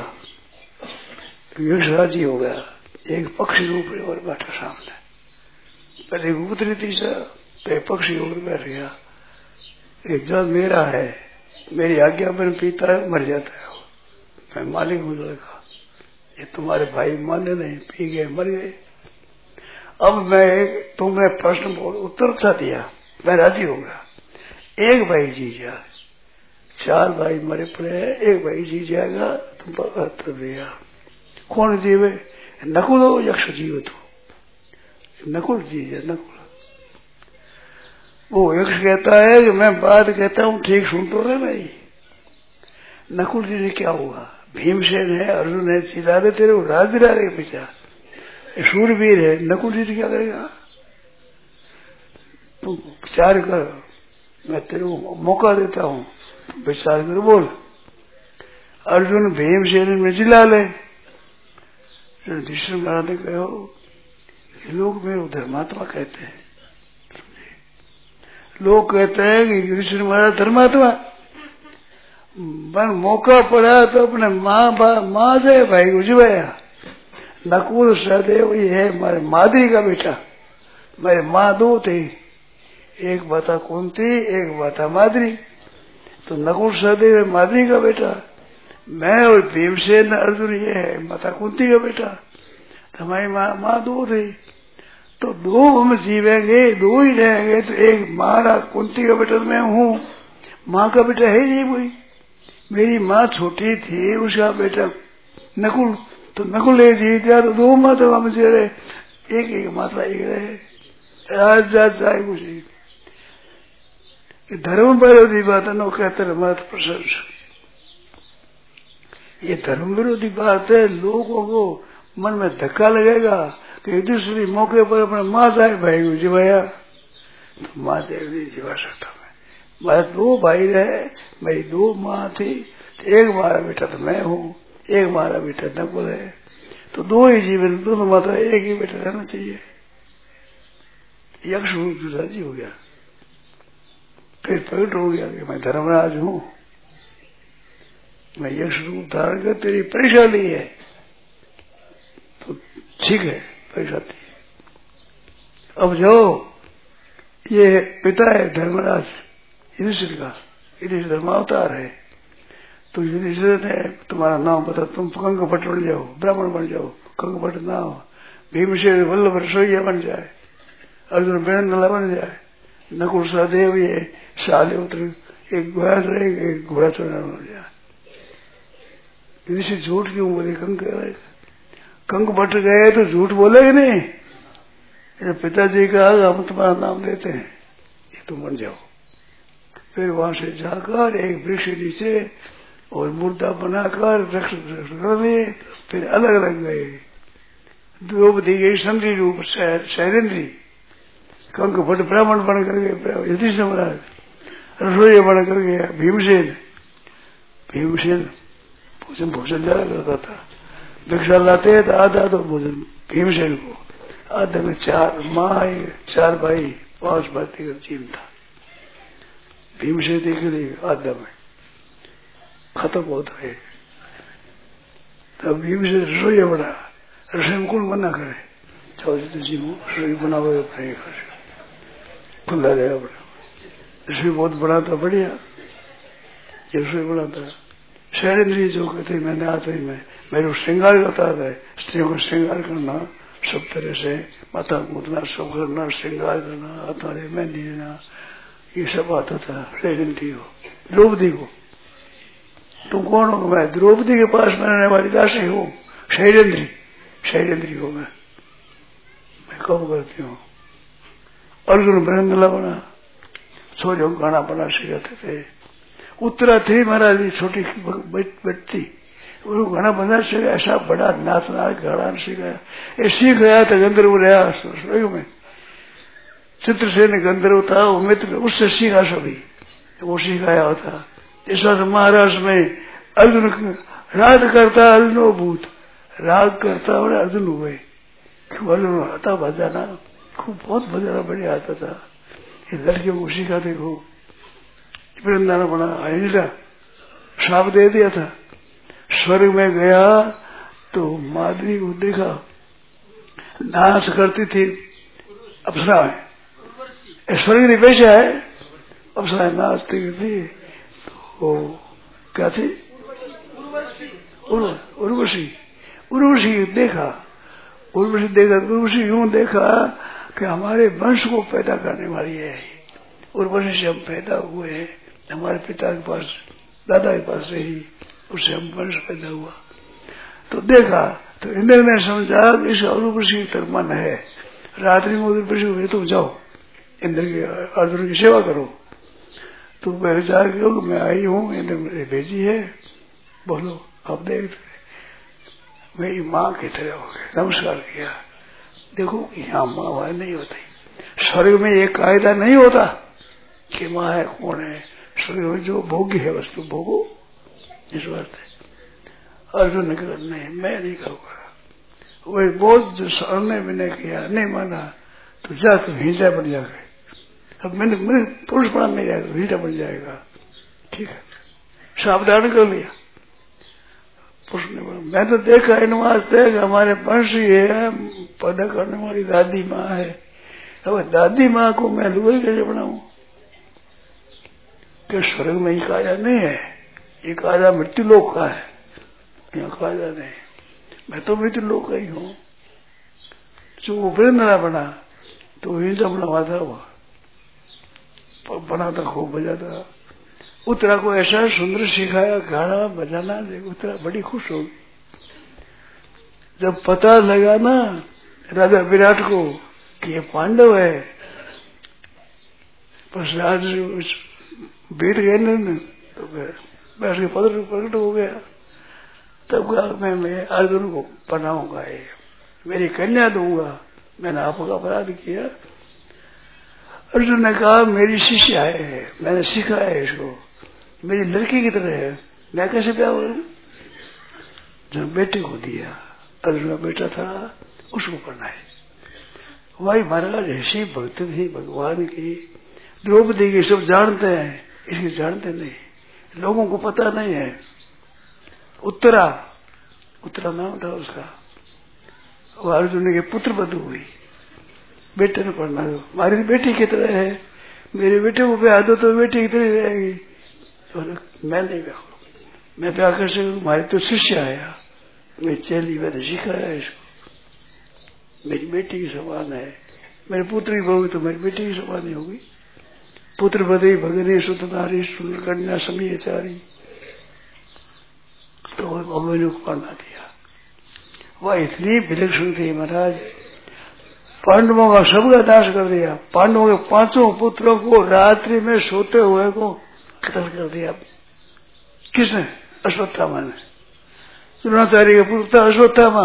राजी हो गया। एक पक्षी रूप में और बैठा सामने, पहले उतरी थी सर पे पक्षी रूप में बैठ गया। एक जब मेरा है मेरी आज्ञा पर पीता है मर जाता है, मैं मालिक हूँ। देखा ये तुम्हारे भाई माने नहीं, पी गए मर गए। अब मैं तुमने प्रश्न बोल उत्तर सा दिया, मैं राजी हो गया। एक भाई जी जाए, चार भाई मरे पड़े हैं, एक भाई जी जाएगा तुम पर उत्तर दिया। कौन जीवे? नकुल हो यक्ष जीव तो नकुल जी है। नकुल वो यक्ष कहता है कि मैं बात कहता हूँ ठीक सुन तो रहे भाई। नकुल जी ने क्या हुआ? भीमसेन है, अर्जुन है, चिल्ला दे तेरे को राज दिला रहे पीछा, सूरवीर है। नकुल जी क्या करेगा? तुम विचार कर, मैं तेरे को मौका देता हूँ, विचार कर बोल। अर्जुन भीमसेन में जिला ले। युधिष्ठिर महाराज ने कहो लोग मेरे धर्मात्मा कहते हैं। लोग कहते हैं कि युधिष्ठिर महाराज धर्मात्मा, पर मौका पड़ा तो अपने माँ माँ से भाई को जिवाया। नकुल सहदेव ये है हमारे मादरी का बेटा। मेरे माँ दो थे, एक माता कुंती एक माता मादरी। तो नकुल सहदेव मादरी का बेटा, मैं और भीमसेन अर्जुन ये है माता कुंती का बेटा। हमारी माँ माँ दो थे तो दो हम जीवेंगे, दो ही रहेंगे। तो एक मारा कुंती का बेटा तो मैं हूँ, माँ का बेटा है नहीं कोई। मेरी माँ छोटी थी, उसका बेटा नकुल, तो नकुल एक जी गया तो दो माता हम जी रहे, एक एक माता एक रहे। आज जात जाए मुझे धर्म विरोधी बात है, नो कहते मत प्रशंस। ये धर्म विरोधी बात है। लोगों को मन में धक्का लगेगा कि दूसरी मौके पर अपने माँ जाए भाई को जिवाया, तो माँ देव नहीं जिवा सकता। मैं मेरे दो भाई रहे, मेरी दो माँ थी, एक मारा बेटा तो मैं हूँ, एक मारा बेटा नकुल है। तो दो ही जीवन, दोनों माता एक ही बेटा रहना चाहिए। यक्ष राजी हो गया, फिर प्रकट हो गया कि मैं धर्मराज हूँ, मैं यक्ष रूप धारण कर तेरी परीक्षा ली है। तो ठीक है परीक्षा दी। अब जाओ, ये पिता है धर्मराज युधिष्ठिर का, युधिष्ठिर धर्मावतार है। तो युधिष्ठिर ने तुम्हारा नाम बता, तुम कंक भट्ट बन जाओ, ब्राह्मण बन जाओ। कंक भट्ट ना हो, भीमसेन वल्लभ रसोईया बन जाए, अर्जुन बेणनला बन जाए, नकुल सहदेव ये साले उतर एक घोड़ा चढ़ेगा, एक घोड़ा चढ़ाना बन जाए। इसी झूठ क्यों बोले? कंक कंक बट गए तो झूठ बोलेगे नहीं। पिताजी का हम तुम्हारा नाम देते हैं, ये तुम बन जाओ। फिर वहां से जाकर एक वृक्ष नीचे और मुर्दा बनाकर वृक्ष कर दिए। फिर अलग अलग गए। द्रौपदी गई संधि रूप शैलेंद्री, कंक भट्ट ब्राह्मण बन कर गए, युधिष्ठिर महाराज रसोई बन कर गया, भीमसेन भीमसेन भोजन भोजन ज्यादा करता था। भिक्षा लाते तो आधा तो भोजन भीमसेन को, आधा में चार माँ चार भाई पांच भाई का जीवन था। भीमसेन देख लिए आधा में खत्म होता है। तब भीमसेन रसोई बना, रसोई में कौन मना करे? चौधरी जी रसोई बनाओ अपने खुला रहेगा बड़ा। रसोई बहुत बड़ा था, बढ़िया रसोई बड़ा था। शैलेंद्री जो कहते मैंने आते ही मैं मेरे को श्रृंगार करता है, स्त्रियों को श्रृंगार करना सब तरह से, माथा मुदना सब करना, श्रृंगार करना, हाथारे मेहंदी देना, ये सब आता था शैलेंद्री को। द्रौपदी को तुम कौन हो? मैं द्रौपदी के पास में रहने वाली दासी हूँ, शैलेंद्री शैलेंद्री को मैं मैं कब करती हूँ। अर्जुन बरंगला बना, सोजो गाना बना सिखाते थे। उत्तरा थी महाराज छोटी बच्ची, वो गाना बना सीखा, ऐसा बड़ा नाचना गाना सीखाया। ये सीख गया था गंधर्व रहा रसोई में, चित्रसेन गंधर्व था वो मित्र, उससे सीखा सभी, वो सिखाया होता। इस बार महाराष्ट्र में अर्जुन राग करता अर्जुनो भूत, राग करता और अर्जुन हुए। अर्जुन आता बजाना खूब, बहुत बजाना बढ़िया आता था। ये लड़कियों को सिखाते खूब। वृंदावन बना अहिला श्राप दे दिया था। स्वर्ग में गया तो माधुरी को देखा नाच करती थी अप्सरा है, स्वर्ग नहीं पेशा है, अप्सरा नाचती थी। तो क्या थी? उर्वशी। उर्वशी देखा, उर्वशी देखा, उर्वशी यूं देखा कि हमारे वंश को पैदा करने वाली है। उर्वशी से हम पैदा हुए हैं, हमारे पिता के पास दादा के पास रही, उससे हम वंश पैदा हुआ। तो देखा तो इंद्र ने समझा कि इस उर्वशी तक मन है, रात्रि में उर्वशी हुए तुम जाओ इंद्र की अर्जुन की सेवा करो। तो पहले जाके हो मैं आई हूँ, इंद्र मेरे भेजी है, बोलो आप देख। मेरी माँ की तरह हो गए, नमस्कार किया। देखो यहाँ माँ वाह नहीं होती, स्वर्ग में ये कायदा नहीं होता कि माँ है कौन है। स्वर्ग में जो भोग्य है वस्तु भोगो, इस बात है। अर्जुन ने कहा नहीं मैं नहीं करूँगा। वही बहुत जो सामने मैंने किया नहीं माना, तो जा तुम हिंसा बन जाकर। अब मैंने मेरे पुरुष प्राण नहीं जाएगा, हिंसा बन जाएगा। ठीक है, सावधान कर लिया। पुरुष ने बोला मैं तो देखा इन वास्ते हमारे वंश है, पैदा करने वाली दादी माँ है। अब दादी माँ को मैं लुगाई कैसे बनाऊं? कि स्वर्ग में ही काया नहीं है, ये काया मृत्यु लोक का है, यहाँ काया नहीं। मैं तो मृत्यु लोक का ही हूँ। जो वृंदना बना तो हिंसा बना था, वो बना था, खूब बजा था। उत्तरा को ऐसा सुंदर सिखाया गाना बजाना, देखो उत्तरा बड़ी खुश होगी। जब पता लगा ना राजा विराट को कि ये पांडव है, बस राज बीत गए न, तो बैठ के पत्र प्रकट हो गया। तब कहा मैं मैं अर्जुन को बनाऊंगा, ये मेरी कन्या दूंगा, मैंने आपका अपराध किया। अर्जुन ने कहा मेरी शिष्या है, मैंने सिखाया है इसको, मेरी लड़की की तरह है, मैं कैसे प्यार करूं? जो बेटे को दिया, अर्जुन का बेटा था, उसको करना है। वही महाराज ऐसी भक्ति थी भगवान की। द्रौपदी की सब जानते हैं, इसकी जानते नहीं, लोगों को पता नहीं है। उत्तरा, उत्तरा नाम था उसका, वो अर्जुन के पुत्र बधू हुई। बेटे ने पढ़ना दो, हमारी बेटी की तरह है, मेरे बेटे को ब्याह दो तो बेटी की तरह रहेगी। तो मैं नहीं ब्याह, मैं ब्याह कर सकूं? हमारी तो शिष्य आया, मैं चली, मैंने सिखाया इसको, मेरी बेटी की समान है। मेरे पुत्र की बहू तो मेरी बेटी की समान ही होगी। पुत्र बधे भगने सुत नारी सुंदर कन्या समीचारी। तो अभिमन्यु को मार दिया। वह इतनी विलक्षण थी महाराज, पांडवों का सबका नाश कर दिया। पांडवों के पांचों पुत्रों को रात्रि में सोते हुए को कत्ल कर दिया। किसने? अश्वत्थामा ने। द्रोणाचार्य का पुत्र था अश्वत्थामा,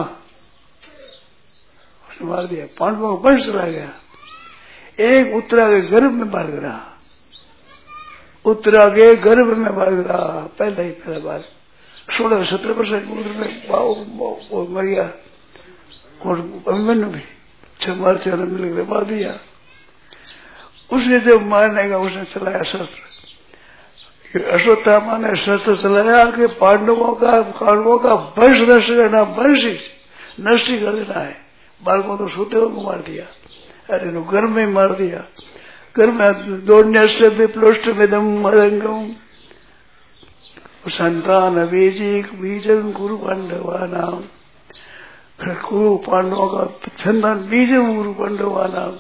उसने मार दिया। पांडवों का वंश चला गया। एक उत्तरा के गर्भ में मार गिरा, उत्तरा के गर्भ में मार गिरा, पहला ही पहला बार। सोलह सत्रह वर्ष की उम्र में मर गया। और अभिमन्यु भी छह मार छह मिल गए मार दिया। उसने जब मारने का उसने चलाया शस्त्र, अश्वत्थामा ने शस्त्र चलाया कि पांडवों का पांडवों का वंश नष्ट करना, वंश नष्ट कर देना है। बालकों तो सोते हुए मार दिया। अरे नो घर में मार दिया। घर में दौड़ने प्लोष्ट में दम मदंगम संतान बीजी बीजन गुरु पांडवा नाम, गुरु पांडवों का संतान बीजन गुरु पांडवा नाम।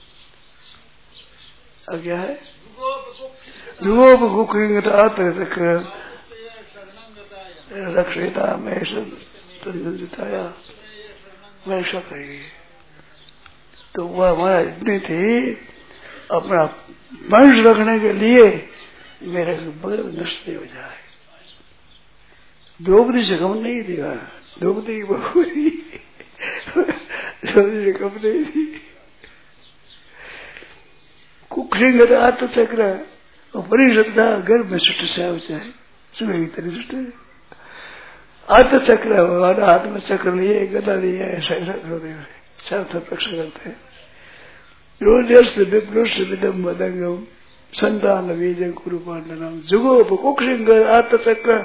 क्या है? ध्रुव गुकृंगता रक्षिता में जिताया मैं रक्षा करेगी। तो वह हमारा इतनी थी, अपना वंश रखने के लिए मेरे बगल नष्ट नहीं हो जाए। द्रौपदी से कम नहीं थी, द्रौपदी की बहू थी, द्रौपदी से कम नहीं थी। कुक्षिंग आत्म चक्र और बड़ी श्रद्धा गर्भ में सुष्ट से हो जाए, सुबह की तरह सुष्ट आत्म चक्र वाला हाथ में चक्र लिए गदा लिए ऐसा ऐसा रक्षा करते हैं। रोजस्त विप्रोष्ट विदम मदंगम संतान बीज गुरु पांडनम जुगो कुक्षिंग आत्म चक्र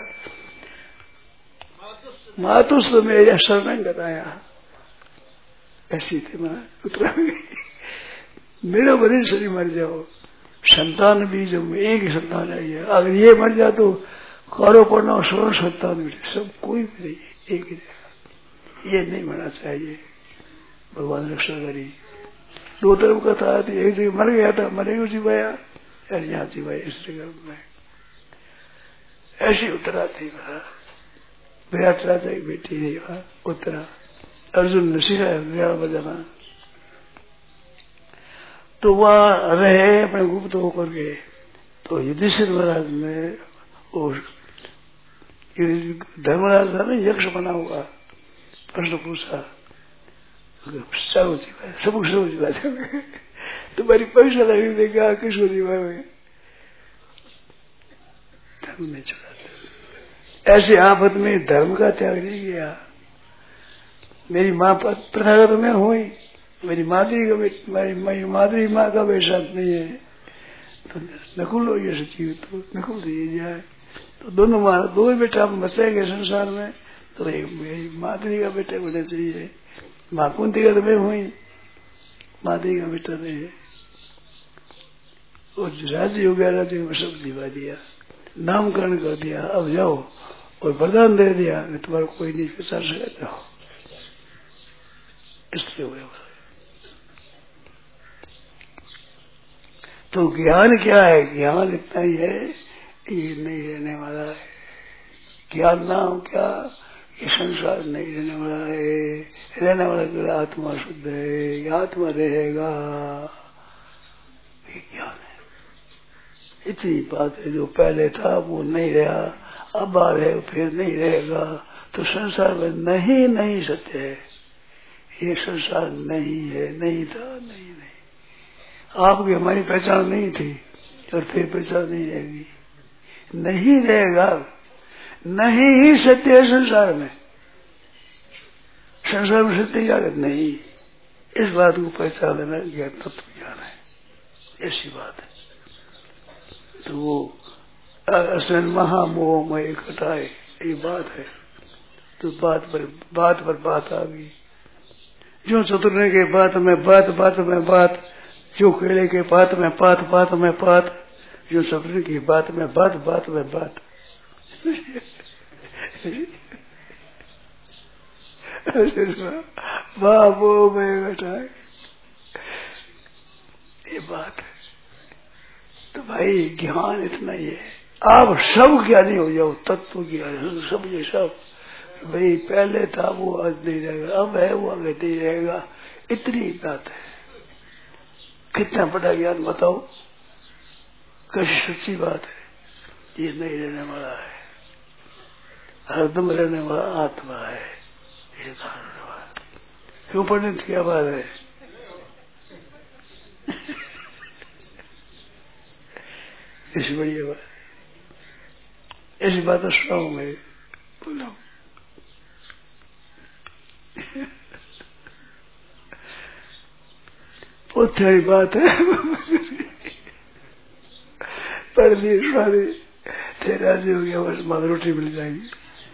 मातुस्त में शरण बताया। ऐसी थी मैं उतरा मेरे बड़े शरीर मर जाओ, संतान बीज में एक ही संतान आई है। अगर ये मर जाए तो कारो पढ़ना सोलह संतान मिले, सब कोई भी नहीं, एक ही रहेगा। ये नहीं मरना चाहिए। भगवान रक्षा करी। दो तरफ कथा आती, एक जगह मर गया था, मरे को जीवाया, यार यहाँ जीवाया इस जगह में। ऐसी उत्तरा थी वहां। विराट राजा की बेटी थी वहां उत्तरा। अर्जुन ने सिखाया विराट बजाना। तो वहां रहे अपने गुप्त होकर के। तो युधिष्ठिर महाराज ने धर्मराज था ना, यक्ष बना हुआ, प्रश्न पूछा सब जीवा तुम्हारी परीक्षा लगी देगा किसको जीवा में धर्म नहीं छुड़ाते। ऐसी आफत में धर्म का त्याग नहीं किया। मेरी माँ प्रथागत में हुई, मेरी मादरी का मेरी मादरी माँ का भी साथ नहीं है, तो नकुल हो ये सचिव तो नकुल दिए जाए। तो दोनों माँ दो ही बेटा बचेंगे संसार में, तो एक मेरी मादरी का बेटा होना चाहिए। माँ कुंती का तो मैं हुई, मादरी का बेटा नहीं है। और राज्य हो गया, राज्य में सब दिवा दिया, नामकरण कर दिया। अब जाओ और वरदान दे दिया, तुम्हारा कोई नहीं पहचान सके, जाओ। इसलिए हो गया। तो ज्ञान क्या है? ज्ञान इतना ही है, ये नहीं रहने वाला है। ज्ञान नाम क्या? ये संसार नहीं रहने वाला है। रहने वाला केवल आत्मा शुद्ध है, ये आत्मा रहेगा, ये ज्ञान है। इतनी बात है। जो पहले था वो नहीं रहा, अब आ रहे फिर नहीं रहेगा। तो संसार में नहीं नहीं सत्य है। ये संसार नहीं है, नहीं था, नहीं नहीं। आपकी हमारी पहचान नहीं थी और फिर पहचान नहीं रहेगी, नहीं रहेगा। नहीं ही सत्य है संसार में। संसार में सत्य जागत नहीं। इस बात को पहचान लेना ज्ञान तत्व ज्ञान है। ऐसी बात है। तो वो असल महामोहमय घटाए, ये बात है। तो बात पर बात पर बात आ गई। जो चतुर्ने के बात में बात, बात में बात, जो केले के पात में पात, पात में पात, जो चतुर्ने की बात में बात, बात में बात। बाबो में घटाए, ये बात है। तो भाई ज्ञान इतना ही है। आप सब ज्ञानी हो जाओ, तत्व ज्ञानी समझे सब। भाई पहले था वो आज नहीं रहेगा, अब है वो आगे नहीं रहेगा, इतनी बात है। कितना बड़ा ज्ञान बताओ, कैसी सच्ची बात है। ये नहीं रहने वाला है, हरदम रहने वाला आत्मा है, ये धारणा वाला। क्यों पंडित, क्या बात है? ऐसी बढ़िया बात, ऐसी बात सुनाऊ मैं, बोलो। बहुत सारी बात है, पढ़ ली सुना दी, थे राजी हो गया, बस माँ रोटी मिल जाएगी।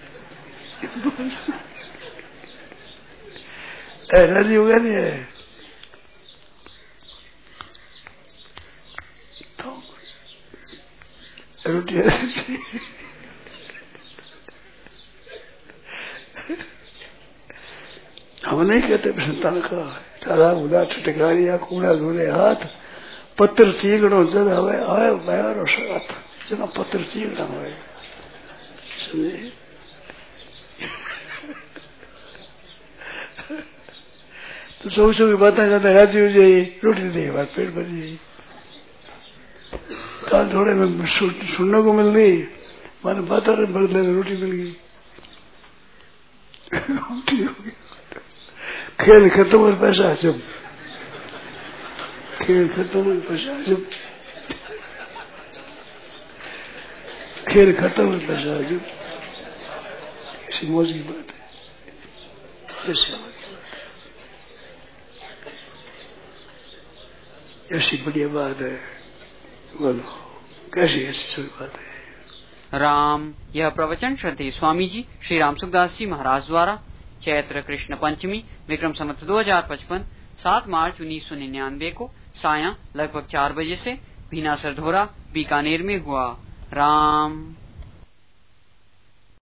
राजी हो गया नहीं है तो रोटी हम नहीं कहते संतान का तारा उदा छटकारिया कूड़ा धोले हाथ पत्र चीगड़ो जद हवे आए बयारो साथ जना पत्र चीगड़ा हुए समझे। तो सौ सौ की बातें करते राजी हो जाइए, रोटी नहीं बात पेट भर जाइए। कान थोड़े में सुनने को मिल गई, माने बात भर ले रोटी मिल गई, रोटी हो गई। खेल खत्म और पैसा जब, खेल खत्म और पैसा जब, खेल खत्म और पैसा जब, ऐसी मौज की बात है, ऐसी मौज की बात है, ऐसी बढ़िया बात है। बोलो कैसी ऐसी बात है। राम। यह प्रवचन श्रद्धेय स्वामी जी श्री राम सुखदास जी महाराज द्वारा चैत्र कृष्ण पंचमी विक्रम संवत दो हजार पचपन सात मार्च उन्नीस सौ निन्यानवे को सायं लगभग चार बजे से भीना सरधोरा बीकानेर में हुआ। राम।